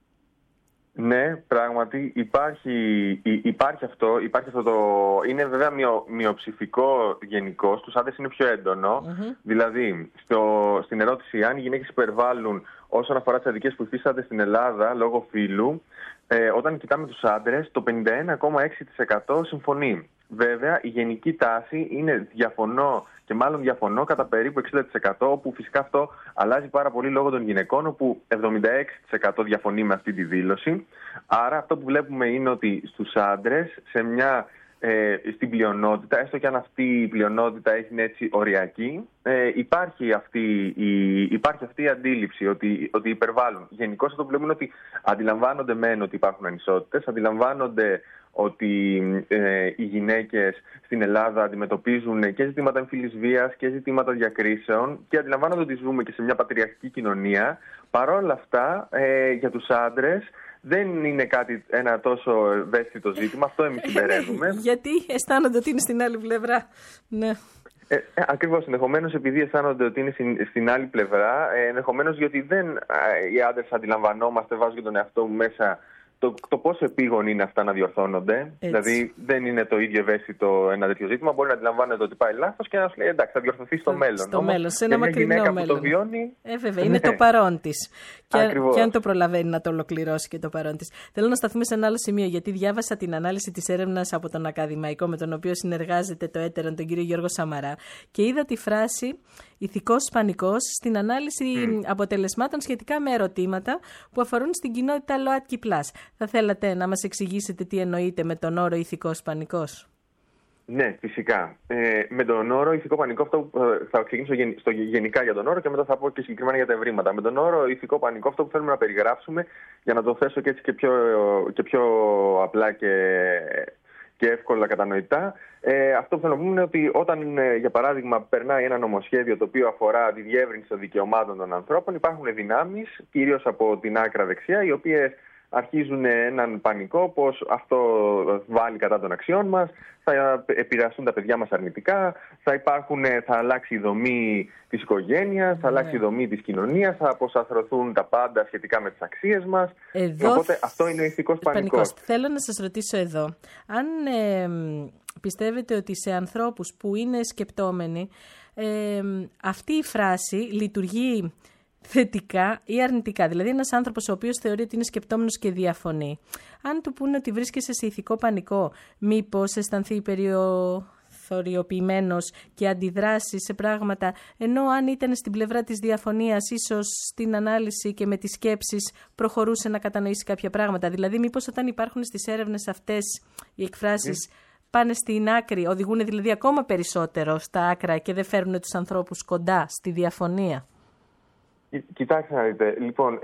G: Ναι, πράγματι υπάρχει αυτό είναι βέβαια μειοψηφικό γενικώς, στους άντρες είναι πιο έντονο. Δηλαδή, στην ερώτηση αν οι γυναίκες υπερβάλλουν όσον αφορά τις αδικίες που υφίστανται στην Ελλάδα λόγω φύλου, όταν κοιτάμε τους άντρες, το 51,6% συμφωνεί. Βέβαια, η γενική τάση είναι διαφωνώ κατά περίπου 60%, όπου φυσικά αυτό αλλάζει πάρα πολύ λόγω των γυναικών, όπου 76% διαφωνεί με αυτή τη δήλωση. Άρα αυτό που βλέπουμε είναι ότι στους άντρες, στην πλειονότητα, έστω και αν αυτή η πλειονότητα είναι έτσι οριακή, υπάρχει αυτή η αντίληψη ότι υπερβάλλουν. Γενικώς αυτό που βλέπουμε είναι ότι αντιλαμβάνονται μεν ότι υπάρχουν ανισότητες, αντιλαμβάνονται ότι οι γυναίκες στην Ελλάδα αντιμετωπίζουν και ζητήματα εμφυλής βίας και ζητήματα διακρίσεων, και αντιλαμβάνονται ότι ζούμε και σε μια πατριαρχική κοινωνία. Παρ' όλα αυτά, για τους άντρες δεν είναι ένα τόσο ευαίσθητο ζήτημα. Αυτό εμείς συμπεραίνουμε.
C: Γιατί αισθάνονται ότι είναι στην άλλη πλευρά. Ναι.
G: Ακριβώς, ενδεχομένως επειδή αισθάνονται ότι είναι στην άλλη πλευρά, ενδεχομένως γιατί οι άντρες αντιλαμβανόμαστε, βάζω και τον εαυτό μου μέσα, το πόσο επίγον είναι αυτά να διορθώνονται.
C: Έτσι.
G: Δηλαδή, δεν είναι το ίδιο ευαίσθητο ένα τέτοιο ζήτημα. Μπορεί να αντιλαμβάνεται ότι πάει λάθος και να σου λέει εντάξει, θα διορθωθεί στο μέλλον.
C: Στο μέλλον, σε ένα μακρινό μέλλον.
G: Που το βιώνει,
C: βέβαια, είναι το παρόν της.
G: Ακριβώς.
C: Και αν το προλαβαίνει να το ολοκληρώσει και το παρόν της. Θέλω να σταθούμε σε ένα άλλο σημείο, γιατί διάβασα την ανάλυση της έρευνας από τον Ακαδημαϊκό, με τον οποίο συνεργάζεται το Έτερον, τον κύριο Γιώργο Σαμαρά, και είδα τη φράση ηθικός πανικός στην ανάλυση αποτελεσμάτων σχετικά με ερωτήματα που αφορούν στην κοινότητα ΛΟΑΤΚΙ+. Θα θέλατε να μας εξηγήσετε τι εννοείτε με τον όρο ηθικός πανικός?
G: Ναι, φυσικά. Με τον όρο ηθικό πανικό, αυτό θα ξεκινήσω γενικά για τον όρο και μετά θα πω και συγκεκριμένα για τα ευρήματα. Με τον όρο ηθικό πανικό, αυτό που θέλουμε να περιγράψουμε, για να το θέσω και έτσι και πιο απλά και εύκολα κατανοητά, αυτό που θέλω να πούμε είναι ότι όταν, για παράδειγμα, περνάει ένα νομοσχέδιο το οποίο αφορά τη διεύρυνση των δικαιωμάτων των ανθρώπων, υπάρχουν δυνάμεις, κυρίως από την άκρα δεξιά, οι οποίες αρχίζουν έναν πανικό πως αυτό βάλει κατά των αξιών μας, θα επηρεαστούν τα παιδιά μας αρνητικά, θα αλλάξει η δομή της οικογένειας, θα αλλάξει η δομή της κοινωνίας, θα αποσαφρωθούν τα πάντα σχετικά με τις αξίες μας. Οπότε αυτό είναι ο ηθικός πανικός.
C: Θέλω να σας ρωτήσω εδώ, αν πιστεύετε ότι σε ανθρώπους που είναι σκεπτόμενοι, αυτή η φράση λειτουργεί θετικά ή αρνητικά? Δηλαδή, ένας άνθρωπος ο οποίος θεωρεί ότι είναι σκεπτόμενος και διαφωνεί, αν του πούνε ότι βρίσκεσαι σε ηθικό πανικό, μήπως αισθανθεί περιοθωριοποιημένος και αντιδράσει σε πράγματα, ενώ αν ήταν στην πλευρά της διαφωνίας, ίσως στην ανάλυση και με τις σκέψεις προχωρούσε να κατανοήσει κάποια πράγματα? Δηλαδή, μήπως όταν υπάρχουν στις έρευνες αυτές οι εκφράσεις πάνε στην άκρη, οδηγούν δηλαδή ακόμα περισσότερο στα άκρα και δεν φέρνουν τους ανθρώπους κοντά στη διαφωνία?
G: Κοιτάξτε να δείτε. Λοιπόν,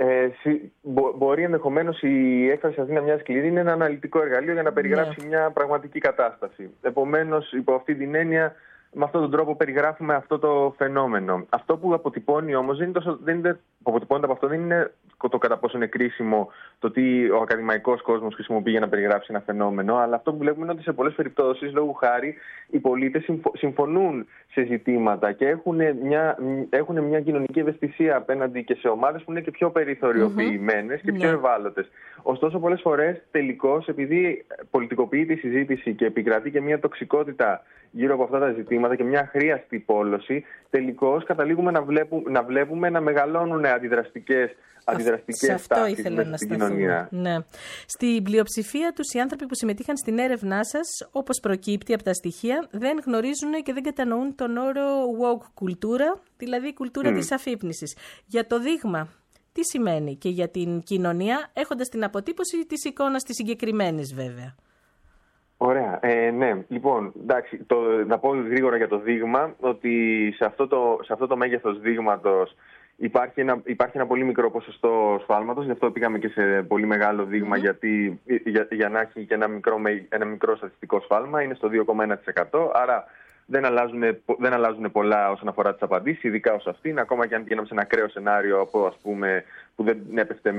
G: μπορεί ενδεχομένως η έκφραση αυτή να μοιάζει σκληρή, είναι ένα αναλυτικό εργαλείο για να περιγράψει μια πραγματική κατάσταση. Επομένως, υπό αυτή την έννοια, με αυτόν τον τρόπο περιγράφουμε αυτό το φαινόμενο. Αυτό που αποτυπώνει όμως αποτυπώνεται από αυτό δεν είναι το κατά πόσο είναι κρίσιμο το τι ο ακαδημαϊκός κόσμος χρησιμοποιεί για να περιγράψει ένα φαινόμενο, αλλά αυτό που βλέπουμε είναι ότι σε πολλές περιπτώσεις, λόγου χάρη, οι πολίτες συμφωνούν σε ζητήματα και έχουν μια κοινωνική ευαισθησία απέναντι και σε ομάδες που είναι και πιο περιθωριοποιημένες και πιο ευάλωτες. Ωστόσο, πολλές φορές, τελικώς, επειδή πολιτικοποιείται η συζήτηση και επικρατεί και μια τοξικότητα γύρω από αυτά τα ζητήματα και μια αχρίαστη πόλωση, τελικώς καταλήγουμε να βλέπουμε να μεγαλώνουν αντιδραστικές τάσεις μέσα στην κοινωνία.
C: Ναι. Στην πλειοψηφία τους, οι άνθρωποι που συμμετείχαν στην έρευνά σας, όπως προκύπτει από τα στοιχεία, δεν γνωρίζουν και δεν κατανοούν τον όρο woke κουλτούρα, δηλαδή η κουλτούρα της αφύπνισης. Για το δείγμα, τι σημαίνει και για την κοινωνία, έχοντας την αποτύπωση της εικόνας της συγκεκριμένης βέβαια?
G: Ωραία. Ναι, λοιπόν, εντάξει, να πω γρήγορα για το δείγμα, ότι σε αυτό το μέγεθος δείγματος υπάρχει ένα πολύ μικρό ποσοστό σφάλματος, γι' αυτό πήγαμε και σε πολύ μεγάλο δείγμα, γιατί για να έχει και ένα μικρό στατιστικό σφάλμα, είναι στο 2,1%, άρα δεν αλλάζουν πολλά όσον αφορά τις απαντήσεις, ειδικά ως αυτήν, ακόμα και αν πηγαίναμε σε ένα ακραίο σενάριο που δεν έπεφτε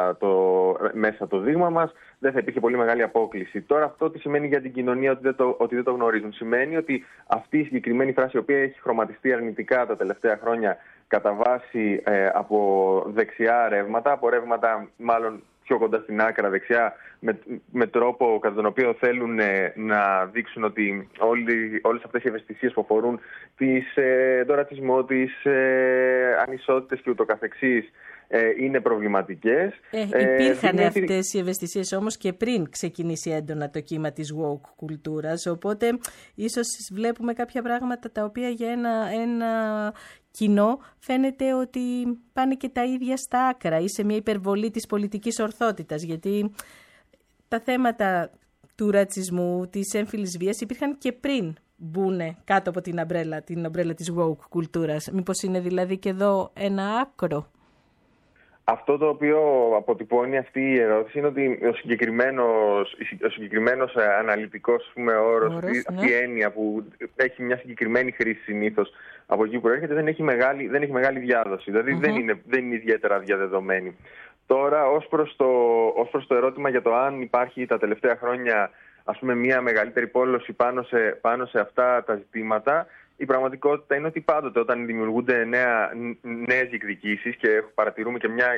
G: μέσα το δείγμα μας, δεν θα υπήρχε πολύ μεγάλη απόκλιση. Τώρα αυτό τι σημαίνει για την κοινωνία ότι δεν το γνωρίζουν? Σημαίνει ότι αυτή η συγκεκριμένη φράση, η οποία έχει χρωματιστεί αρνητικά τα τελευταία χρόνια κατά βάση από δεξιά ρεύματα, από ρεύματα μάλλον πιο κοντά στην άκρα δεξιά, με τρόπο κατά τον οποίο θέλουν να δείξουν ότι όλες αυτές οι ευαισθησίες που αφορούν τον ρατσισμό, τις ανισότητες και ούτω καθεξής, είναι προβληματικές.
C: Υπήρχαν αυτές οι ευαισθησίες όμως και πριν ξεκινήσει έντονα το κύμα της woke κουλτούρας, οπότε ίσως βλέπουμε κάποια πράγματα τα οποία για ένα κοινό φαίνεται ότι πάνε και τα ίδια στα άκρα ή σε μια υπερβολή της πολιτικής ορθότητας, γιατί τα θέματα του ρατσισμού, της έμφυλης βίας υπήρχαν και πριν μπουν κάτω από την ομπρέλα της woke κουλτούρας. Μήπως είναι δηλαδή και εδώ ένα άκρο?
G: Αυτό το οποίο αποτυπώνει αυτή η ερώτηση είναι ότι ο συγκεκριμένος αναλυτικός όρος, αυτή η έννοια που έχει μια συγκεκριμένη χρήση συνήθως από εκεί που έρχεται, δεν έχει μεγάλη διάδοση. Δηλαδή δεν είναι ιδιαίτερα διαδεδομένη. Τώρα, ως προς το ερώτημα για το αν υπάρχει τα τελευταία χρόνια, ας πούμε, μια μεγαλύτερη πόλωση πάνω σε αυτά τα ζητήματα, η πραγματικότητα είναι ότι πάντοτε όταν δημιουργούνται νέες διεκδικήσεις και παρατηρούμε και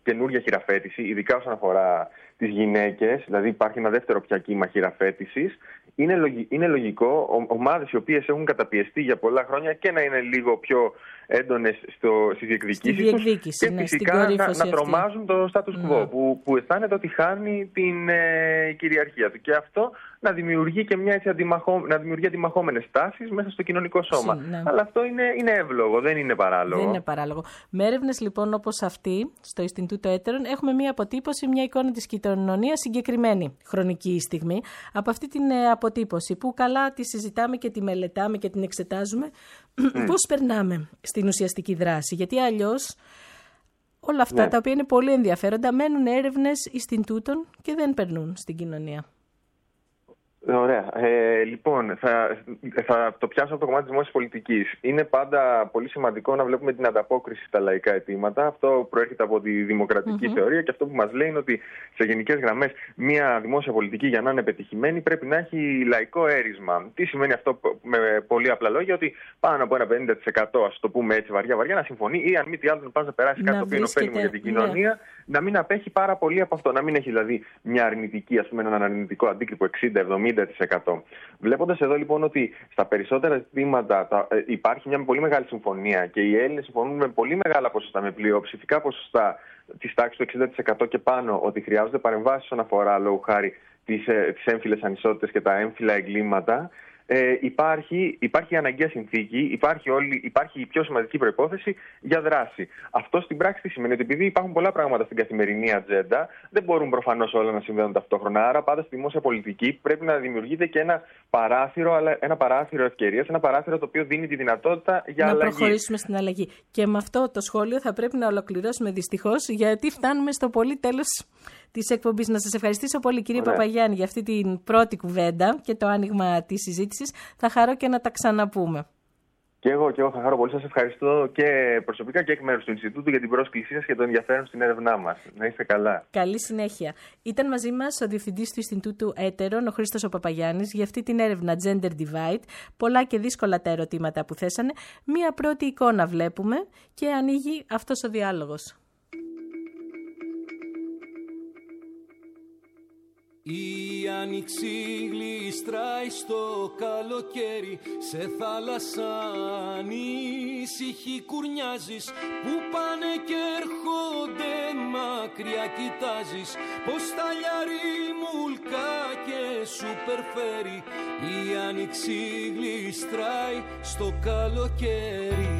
G: καινούργια χειραφέτηση, ειδικά όσον αφορά τις γυναίκες, δηλαδή υπάρχει ένα δεύτερο πια κύμα χειραφέτησης. Είναι λογικό ομάδες οι οποίες έχουν καταπιεστεί για πολλά χρόνια και να είναι λίγο πιο έντονες στις διεκδικήσεις τους και φυσικά να τρομάζουν το status quo που αισθάνεται ότι χάνει την κυριαρχία του. Και αυτό να δημιουργεί και μια έτσι αντιμαχόμενες τάσεις μέσα στο κοινωνικό σώμα. Αλλά αυτό είναι εύλογο, δεν είναι παράλογο.
C: Δεν είναι παράλογο. Με έρευνες λοιπόν όπως αυτή, στο Ινστιτούτο Έτερων, έχουμε μια αποτύπωση, μια εικόνα της κοινωνίας συγκεκριμένη χρονική στιγμή. Από αυτή την αποτύπωση που καλά τη συζητάμε και τη μελετάμε και την εξετάζουμε, πώς περνάμε στην ουσιαστική δράση. Γιατί αλλιώς όλα αυτά τα οποία είναι πολύ ενδιαφέροντα μένουν έρευνες Ινστιτούτων και δεν περνούν στην κοινωνία.
G: Ωραία. Λοιπόν, θα το πιάσω από το κομμάτι της δημόσιας πολιτικής. Είναι πάντα πολύ σημαντικό να βλέπουμε την ανταπόκριση στα λαϊκά αιτήματα. Αυτό προέρχεται από τη δημοκρατική θεωρία και αυτό που μας λέει είναι ότι σε γενικές γραμμές μια δημόσια πολιτική για να είναι πετυχημένη πρέπει να έχει λαϊκό έρισμα. Τι σημαίνει αυτό με πολύ απλά λόγια? Ότι πάνω από ένα 50%, ας το πούμε έτσι βαριά, να συμφωνεί ή αν μη τι άλλο να πάει να περάσει κάτι το οποίο είναι ωφέλιμο για την κοινωνία, να μην απέχει πάρα πολύ από αυτό. Να μην έχει δηλαδή μια αρνητική, ας πούμε, έναν αρνητικό αντίκτυπο 60-70%. Βλέποντας εδώ λοιπόν ότι στα περισσότερα ζητήματα υπάρχει μια πολύ μεγάλη συμφωνία και οι Έλληνες συμφωνούν με πολύ μεγάλα ποσοστά, με πλειοψηφικά ποσοστά της τάξης του 60% και πάνω, ότι χρειάζονται παρεμβάσεις όσον αφορά λόγου χάρη τις έμφυλες ανισότητες και τα έμφυλα εγκλήματα. Υπάρχει η αναγκαία συνθήκη, υπάρχει η πιο σημαντική προϋπόθεση για δράση. Αυτό στην πράξη τι σημαίνει? Ότι επειδή υπάρχουν πολλά πράγματα στην καθημερινή ατζέντα, δεν μπορούν προφανώς όλα να συμβαίνουν ταυτόχρονα. Άρα, πάντα στη δημόσια πολιτική πρέπει να δημιουργείται και ένα παράθυρο ευκαιρίας, ένα παράθυρο το οποίο δίνει τη δυνατότητα για αλλαγή.
C: Να προχωρήσουμε στην αλλαγή. Και με αυτό το σχόλιο θα πρέπει να ολοκληρώσουμε δυστυχώς, γιατί φτάνουμε στο πολύ τέλος της εκπομπής. Να σας ευχαριστήσω πολύ, κύριε Παπαγιάννη, για αυτή την πρώτη κουβέντα και το άνοιγμα της συζήτησης. Θα χαρώ και να τα ξαναπούμε.
G: Και εγώ θα χαρώ πολύ. Σας ευχαριστώ και προσωπικά και εκ μέρους του Ινστιτούτου για την πρόσκλησή σας και το ενδιαφέρον στην έρευνά μας. Να είστε καλά.
C: Καλή συνέχεια. Ήταν μαζί μας ο Διευθυντής του Ινστιτούτου Έτερων, ο Χρήστος ο Παπαγιάννης, για αυτή την έρευνα Gender Divide. Πολλά και δύσκολα τα ερωτήματα που θέσανε. Μία πρώτη εικόνα βλέπουμε και ανοίγει αυτός ο διάλογος.
D: Η άνοιξη γλιστράει στο καλοκαίρι, σε θάλασσα ανήσυχη κουρνιάζεις. Που πάνε και έρχονται μακριά κοιτάζεις, πως τα λιαριμουλκά και σου περφέρει. Η άνοιξη γλιστράει στο καλοκαίρι.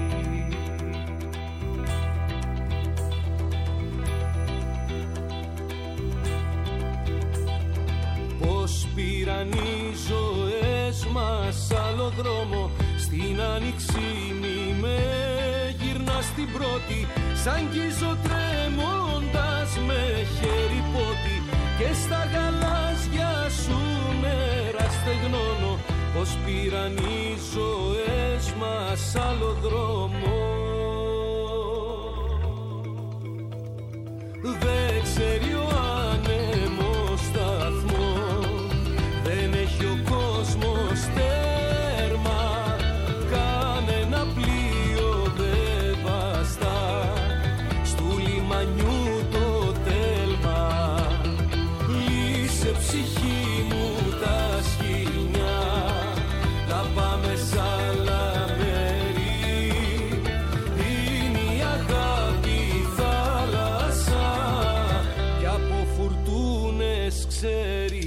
D: Πως πήραν οι ζωές μας άλλο δρόμο, στην άνοιξη μη με γυρνά στην πρώτη. Σ' αγγίζω τρέμοντας με χέρι πότη και στα γαλάζια σου νερά στεγνώνω. Πως πήραν οι ζωές μας άλλο δρόμο. Δεν ξέρει ο άνεμος σταθμό, δεν έχει ο κόσμος τέρμα, κανένα πλοίο δεν βαστά στου λιμανιού το τέλμα. Λύσε ψυχή μου τα σκηνιά, να πάμε σ' άλλα μέρη. Είναι η αγάπη θάλασσα κι από φουρτούνες ξέρει.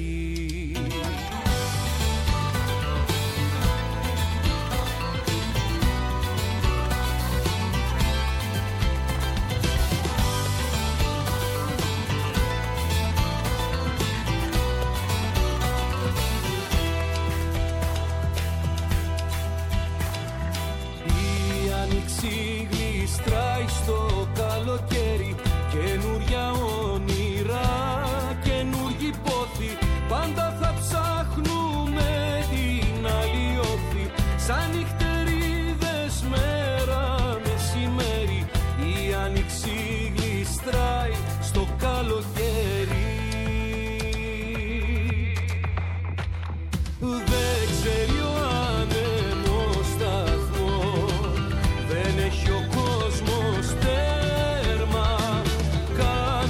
D: Γλιστράει στο καλοκαίρι, καινούρια όνειρα, καινούργιοι πόθη. Πάντα θα ψάχνουμε την άλλη όχθη, σαν νυχτερίδες μέρα μεσημέρι. Η άνοιξη γλιστράει στο καλοκαίρι. Δεν ξέρει ο άνεμος σταθμό, δεν έχει ο κόσμος τέρμα,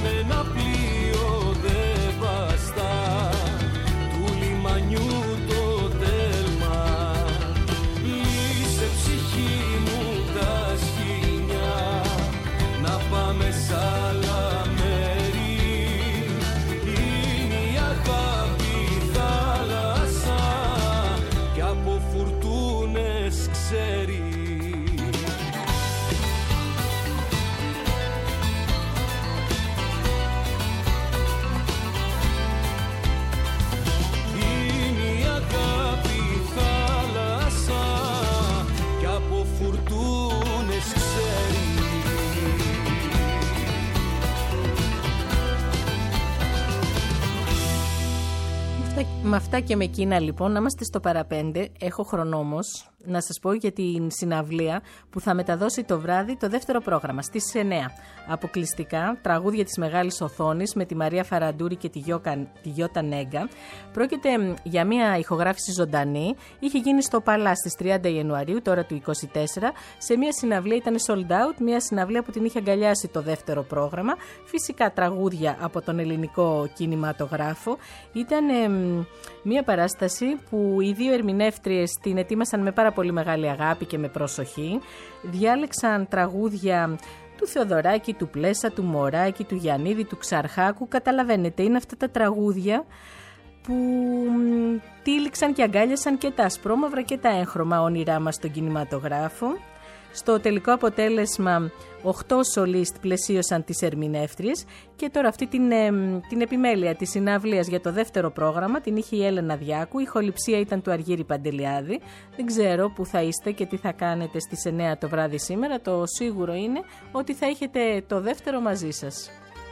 C: Με αυτά και με εκείνα λοιπόν, να είμαστε στο παραπέντε. Έχω χρόνο όμως να σας πω για την συναυλία που θα μεταδώσει το βράδυ το δεύτερο πρόγραμμα στις 9. Αποκλειστικά τραγούδια της μεγάλης οθόνης με τη Μαρία Φαραντούρη και τη Γιώτα Νέγκα. Πρόκειται για μια ηχογράφηση ζωντανή. Είχε γίνει στο Παλά στις 30 Ιανουαρίου, τώρα του 24. Σε μια συναυλία, ήταν sold out, μια συναυλία που την είχε αγκαλιάσει το δεύτερο πρόγραμμα. Φυσικά τραγούδια από τον ελληνικό κινηματογράφο. Ήταν μια παράσταση που οι δύο ερμηνεύτριες την ετοίμασαν με πάρα πολύ μεγάλη αγάπη και με προσοχή. Διάλεξαν τραγούδια του Θεοδωράκη, του Πλέσα, του Μωράκη, του Γιαννίδη, του Ξαρχάκου. Καταλαβαίνετε, είναι αυτά τα τραγούδια που τύλιξαν και αγκάλιασαν και τα ασπρόμαυρα και τα έγχρωμα όνειρά μας στον κινηματογράφο. Στο τελικό αποτέλεσμα 8 σολίστ πλαισίωσαν τις ερμηνεύτριες και τώρα αυτή την επιμέλεια της συναυλίας για το δεύτερο πρόγραμμα την είχε η Έλενα Διάκου, η ηχοληψία ήταν του Αργύρη Παντελιάδη. Δεν ξέρω που θα είστε και τι θα κάνετε στις 9 το βράδυ σήμερα, το σίγουρο είναι ότι θα έχετε το δεύτερο μαζί σας.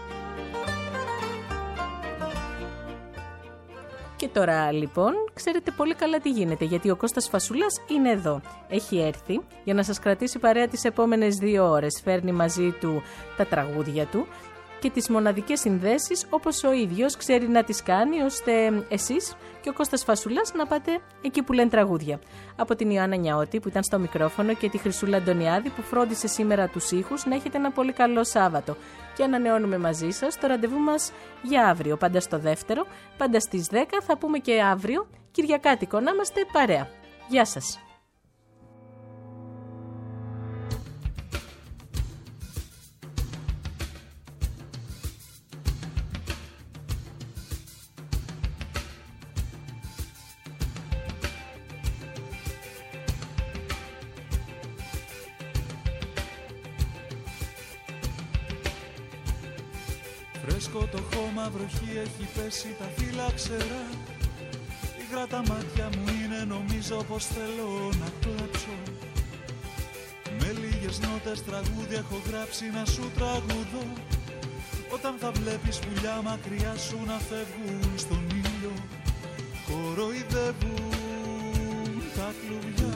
C: Και τώρα λοιπόν, ξέρετε πολύ καλά τι γίνεται, γιατί ο Κώστας Φασουλάς είναι εδώ. Έχει έρθει για να σας κρατήσει παρέα τις επόμενες 2 ώρες. Φέρνει μαζί του τα τραγούδια του και τις μοναδικές συνδέσεις όπως ο ίδιος ξέρει να τις κάνει, ώστε εσείς και ο Κώστας Φασουλάς να πάτε εκεί που λένε τραγούδια. Από την Ιωάννα Νιαώτη που ήταν στο μικρόφωνο και τη Χρυσούλα Αντωνιάδη που φρόντισε σήμερα τους ήχους, να έχετε ένα πολύ καλό Σάββατο. Και ανανεώνουμε μαζί σας το ραντεβού μας για αύριο, πάντα στο δεύτερο, πάντα στις 10, θα πούμε και αύριο Κυριακάτικο να είμαστε παρέα. Γεια σας.
I: Φρέσκο το χώμα, βροχή έχει πέσει, τα φύλλα ξερά. Υγρά τα μάτια μου είναι, νομίζω πως θέλω να κλάψω. Με λίγες νότες τραγούδια έχω γράψει να σου τραγουδώ. Όταν θα βλέπεις πουλιά μακριά σου να φεύγουν στον ήλιο, κοροϊδεύουν τα κλουβιά.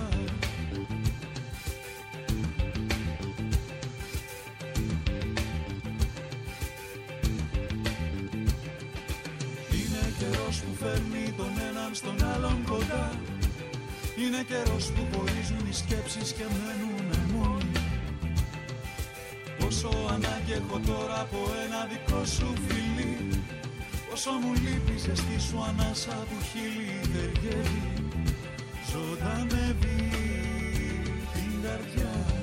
I: Που φέρνει τον έναν στον άλλον κοντά. Είναι καιρός που χωρίζουν οι σκέψεις και μένουμε μόνοι. Πόσο ανάγκη έχω τώρα από ένα δικό σου φιλί. Πόσο μου λείπει η ζεστή σου ανάσα που χείλη ταιριεύει. Ζωντανεύει την καρδιά.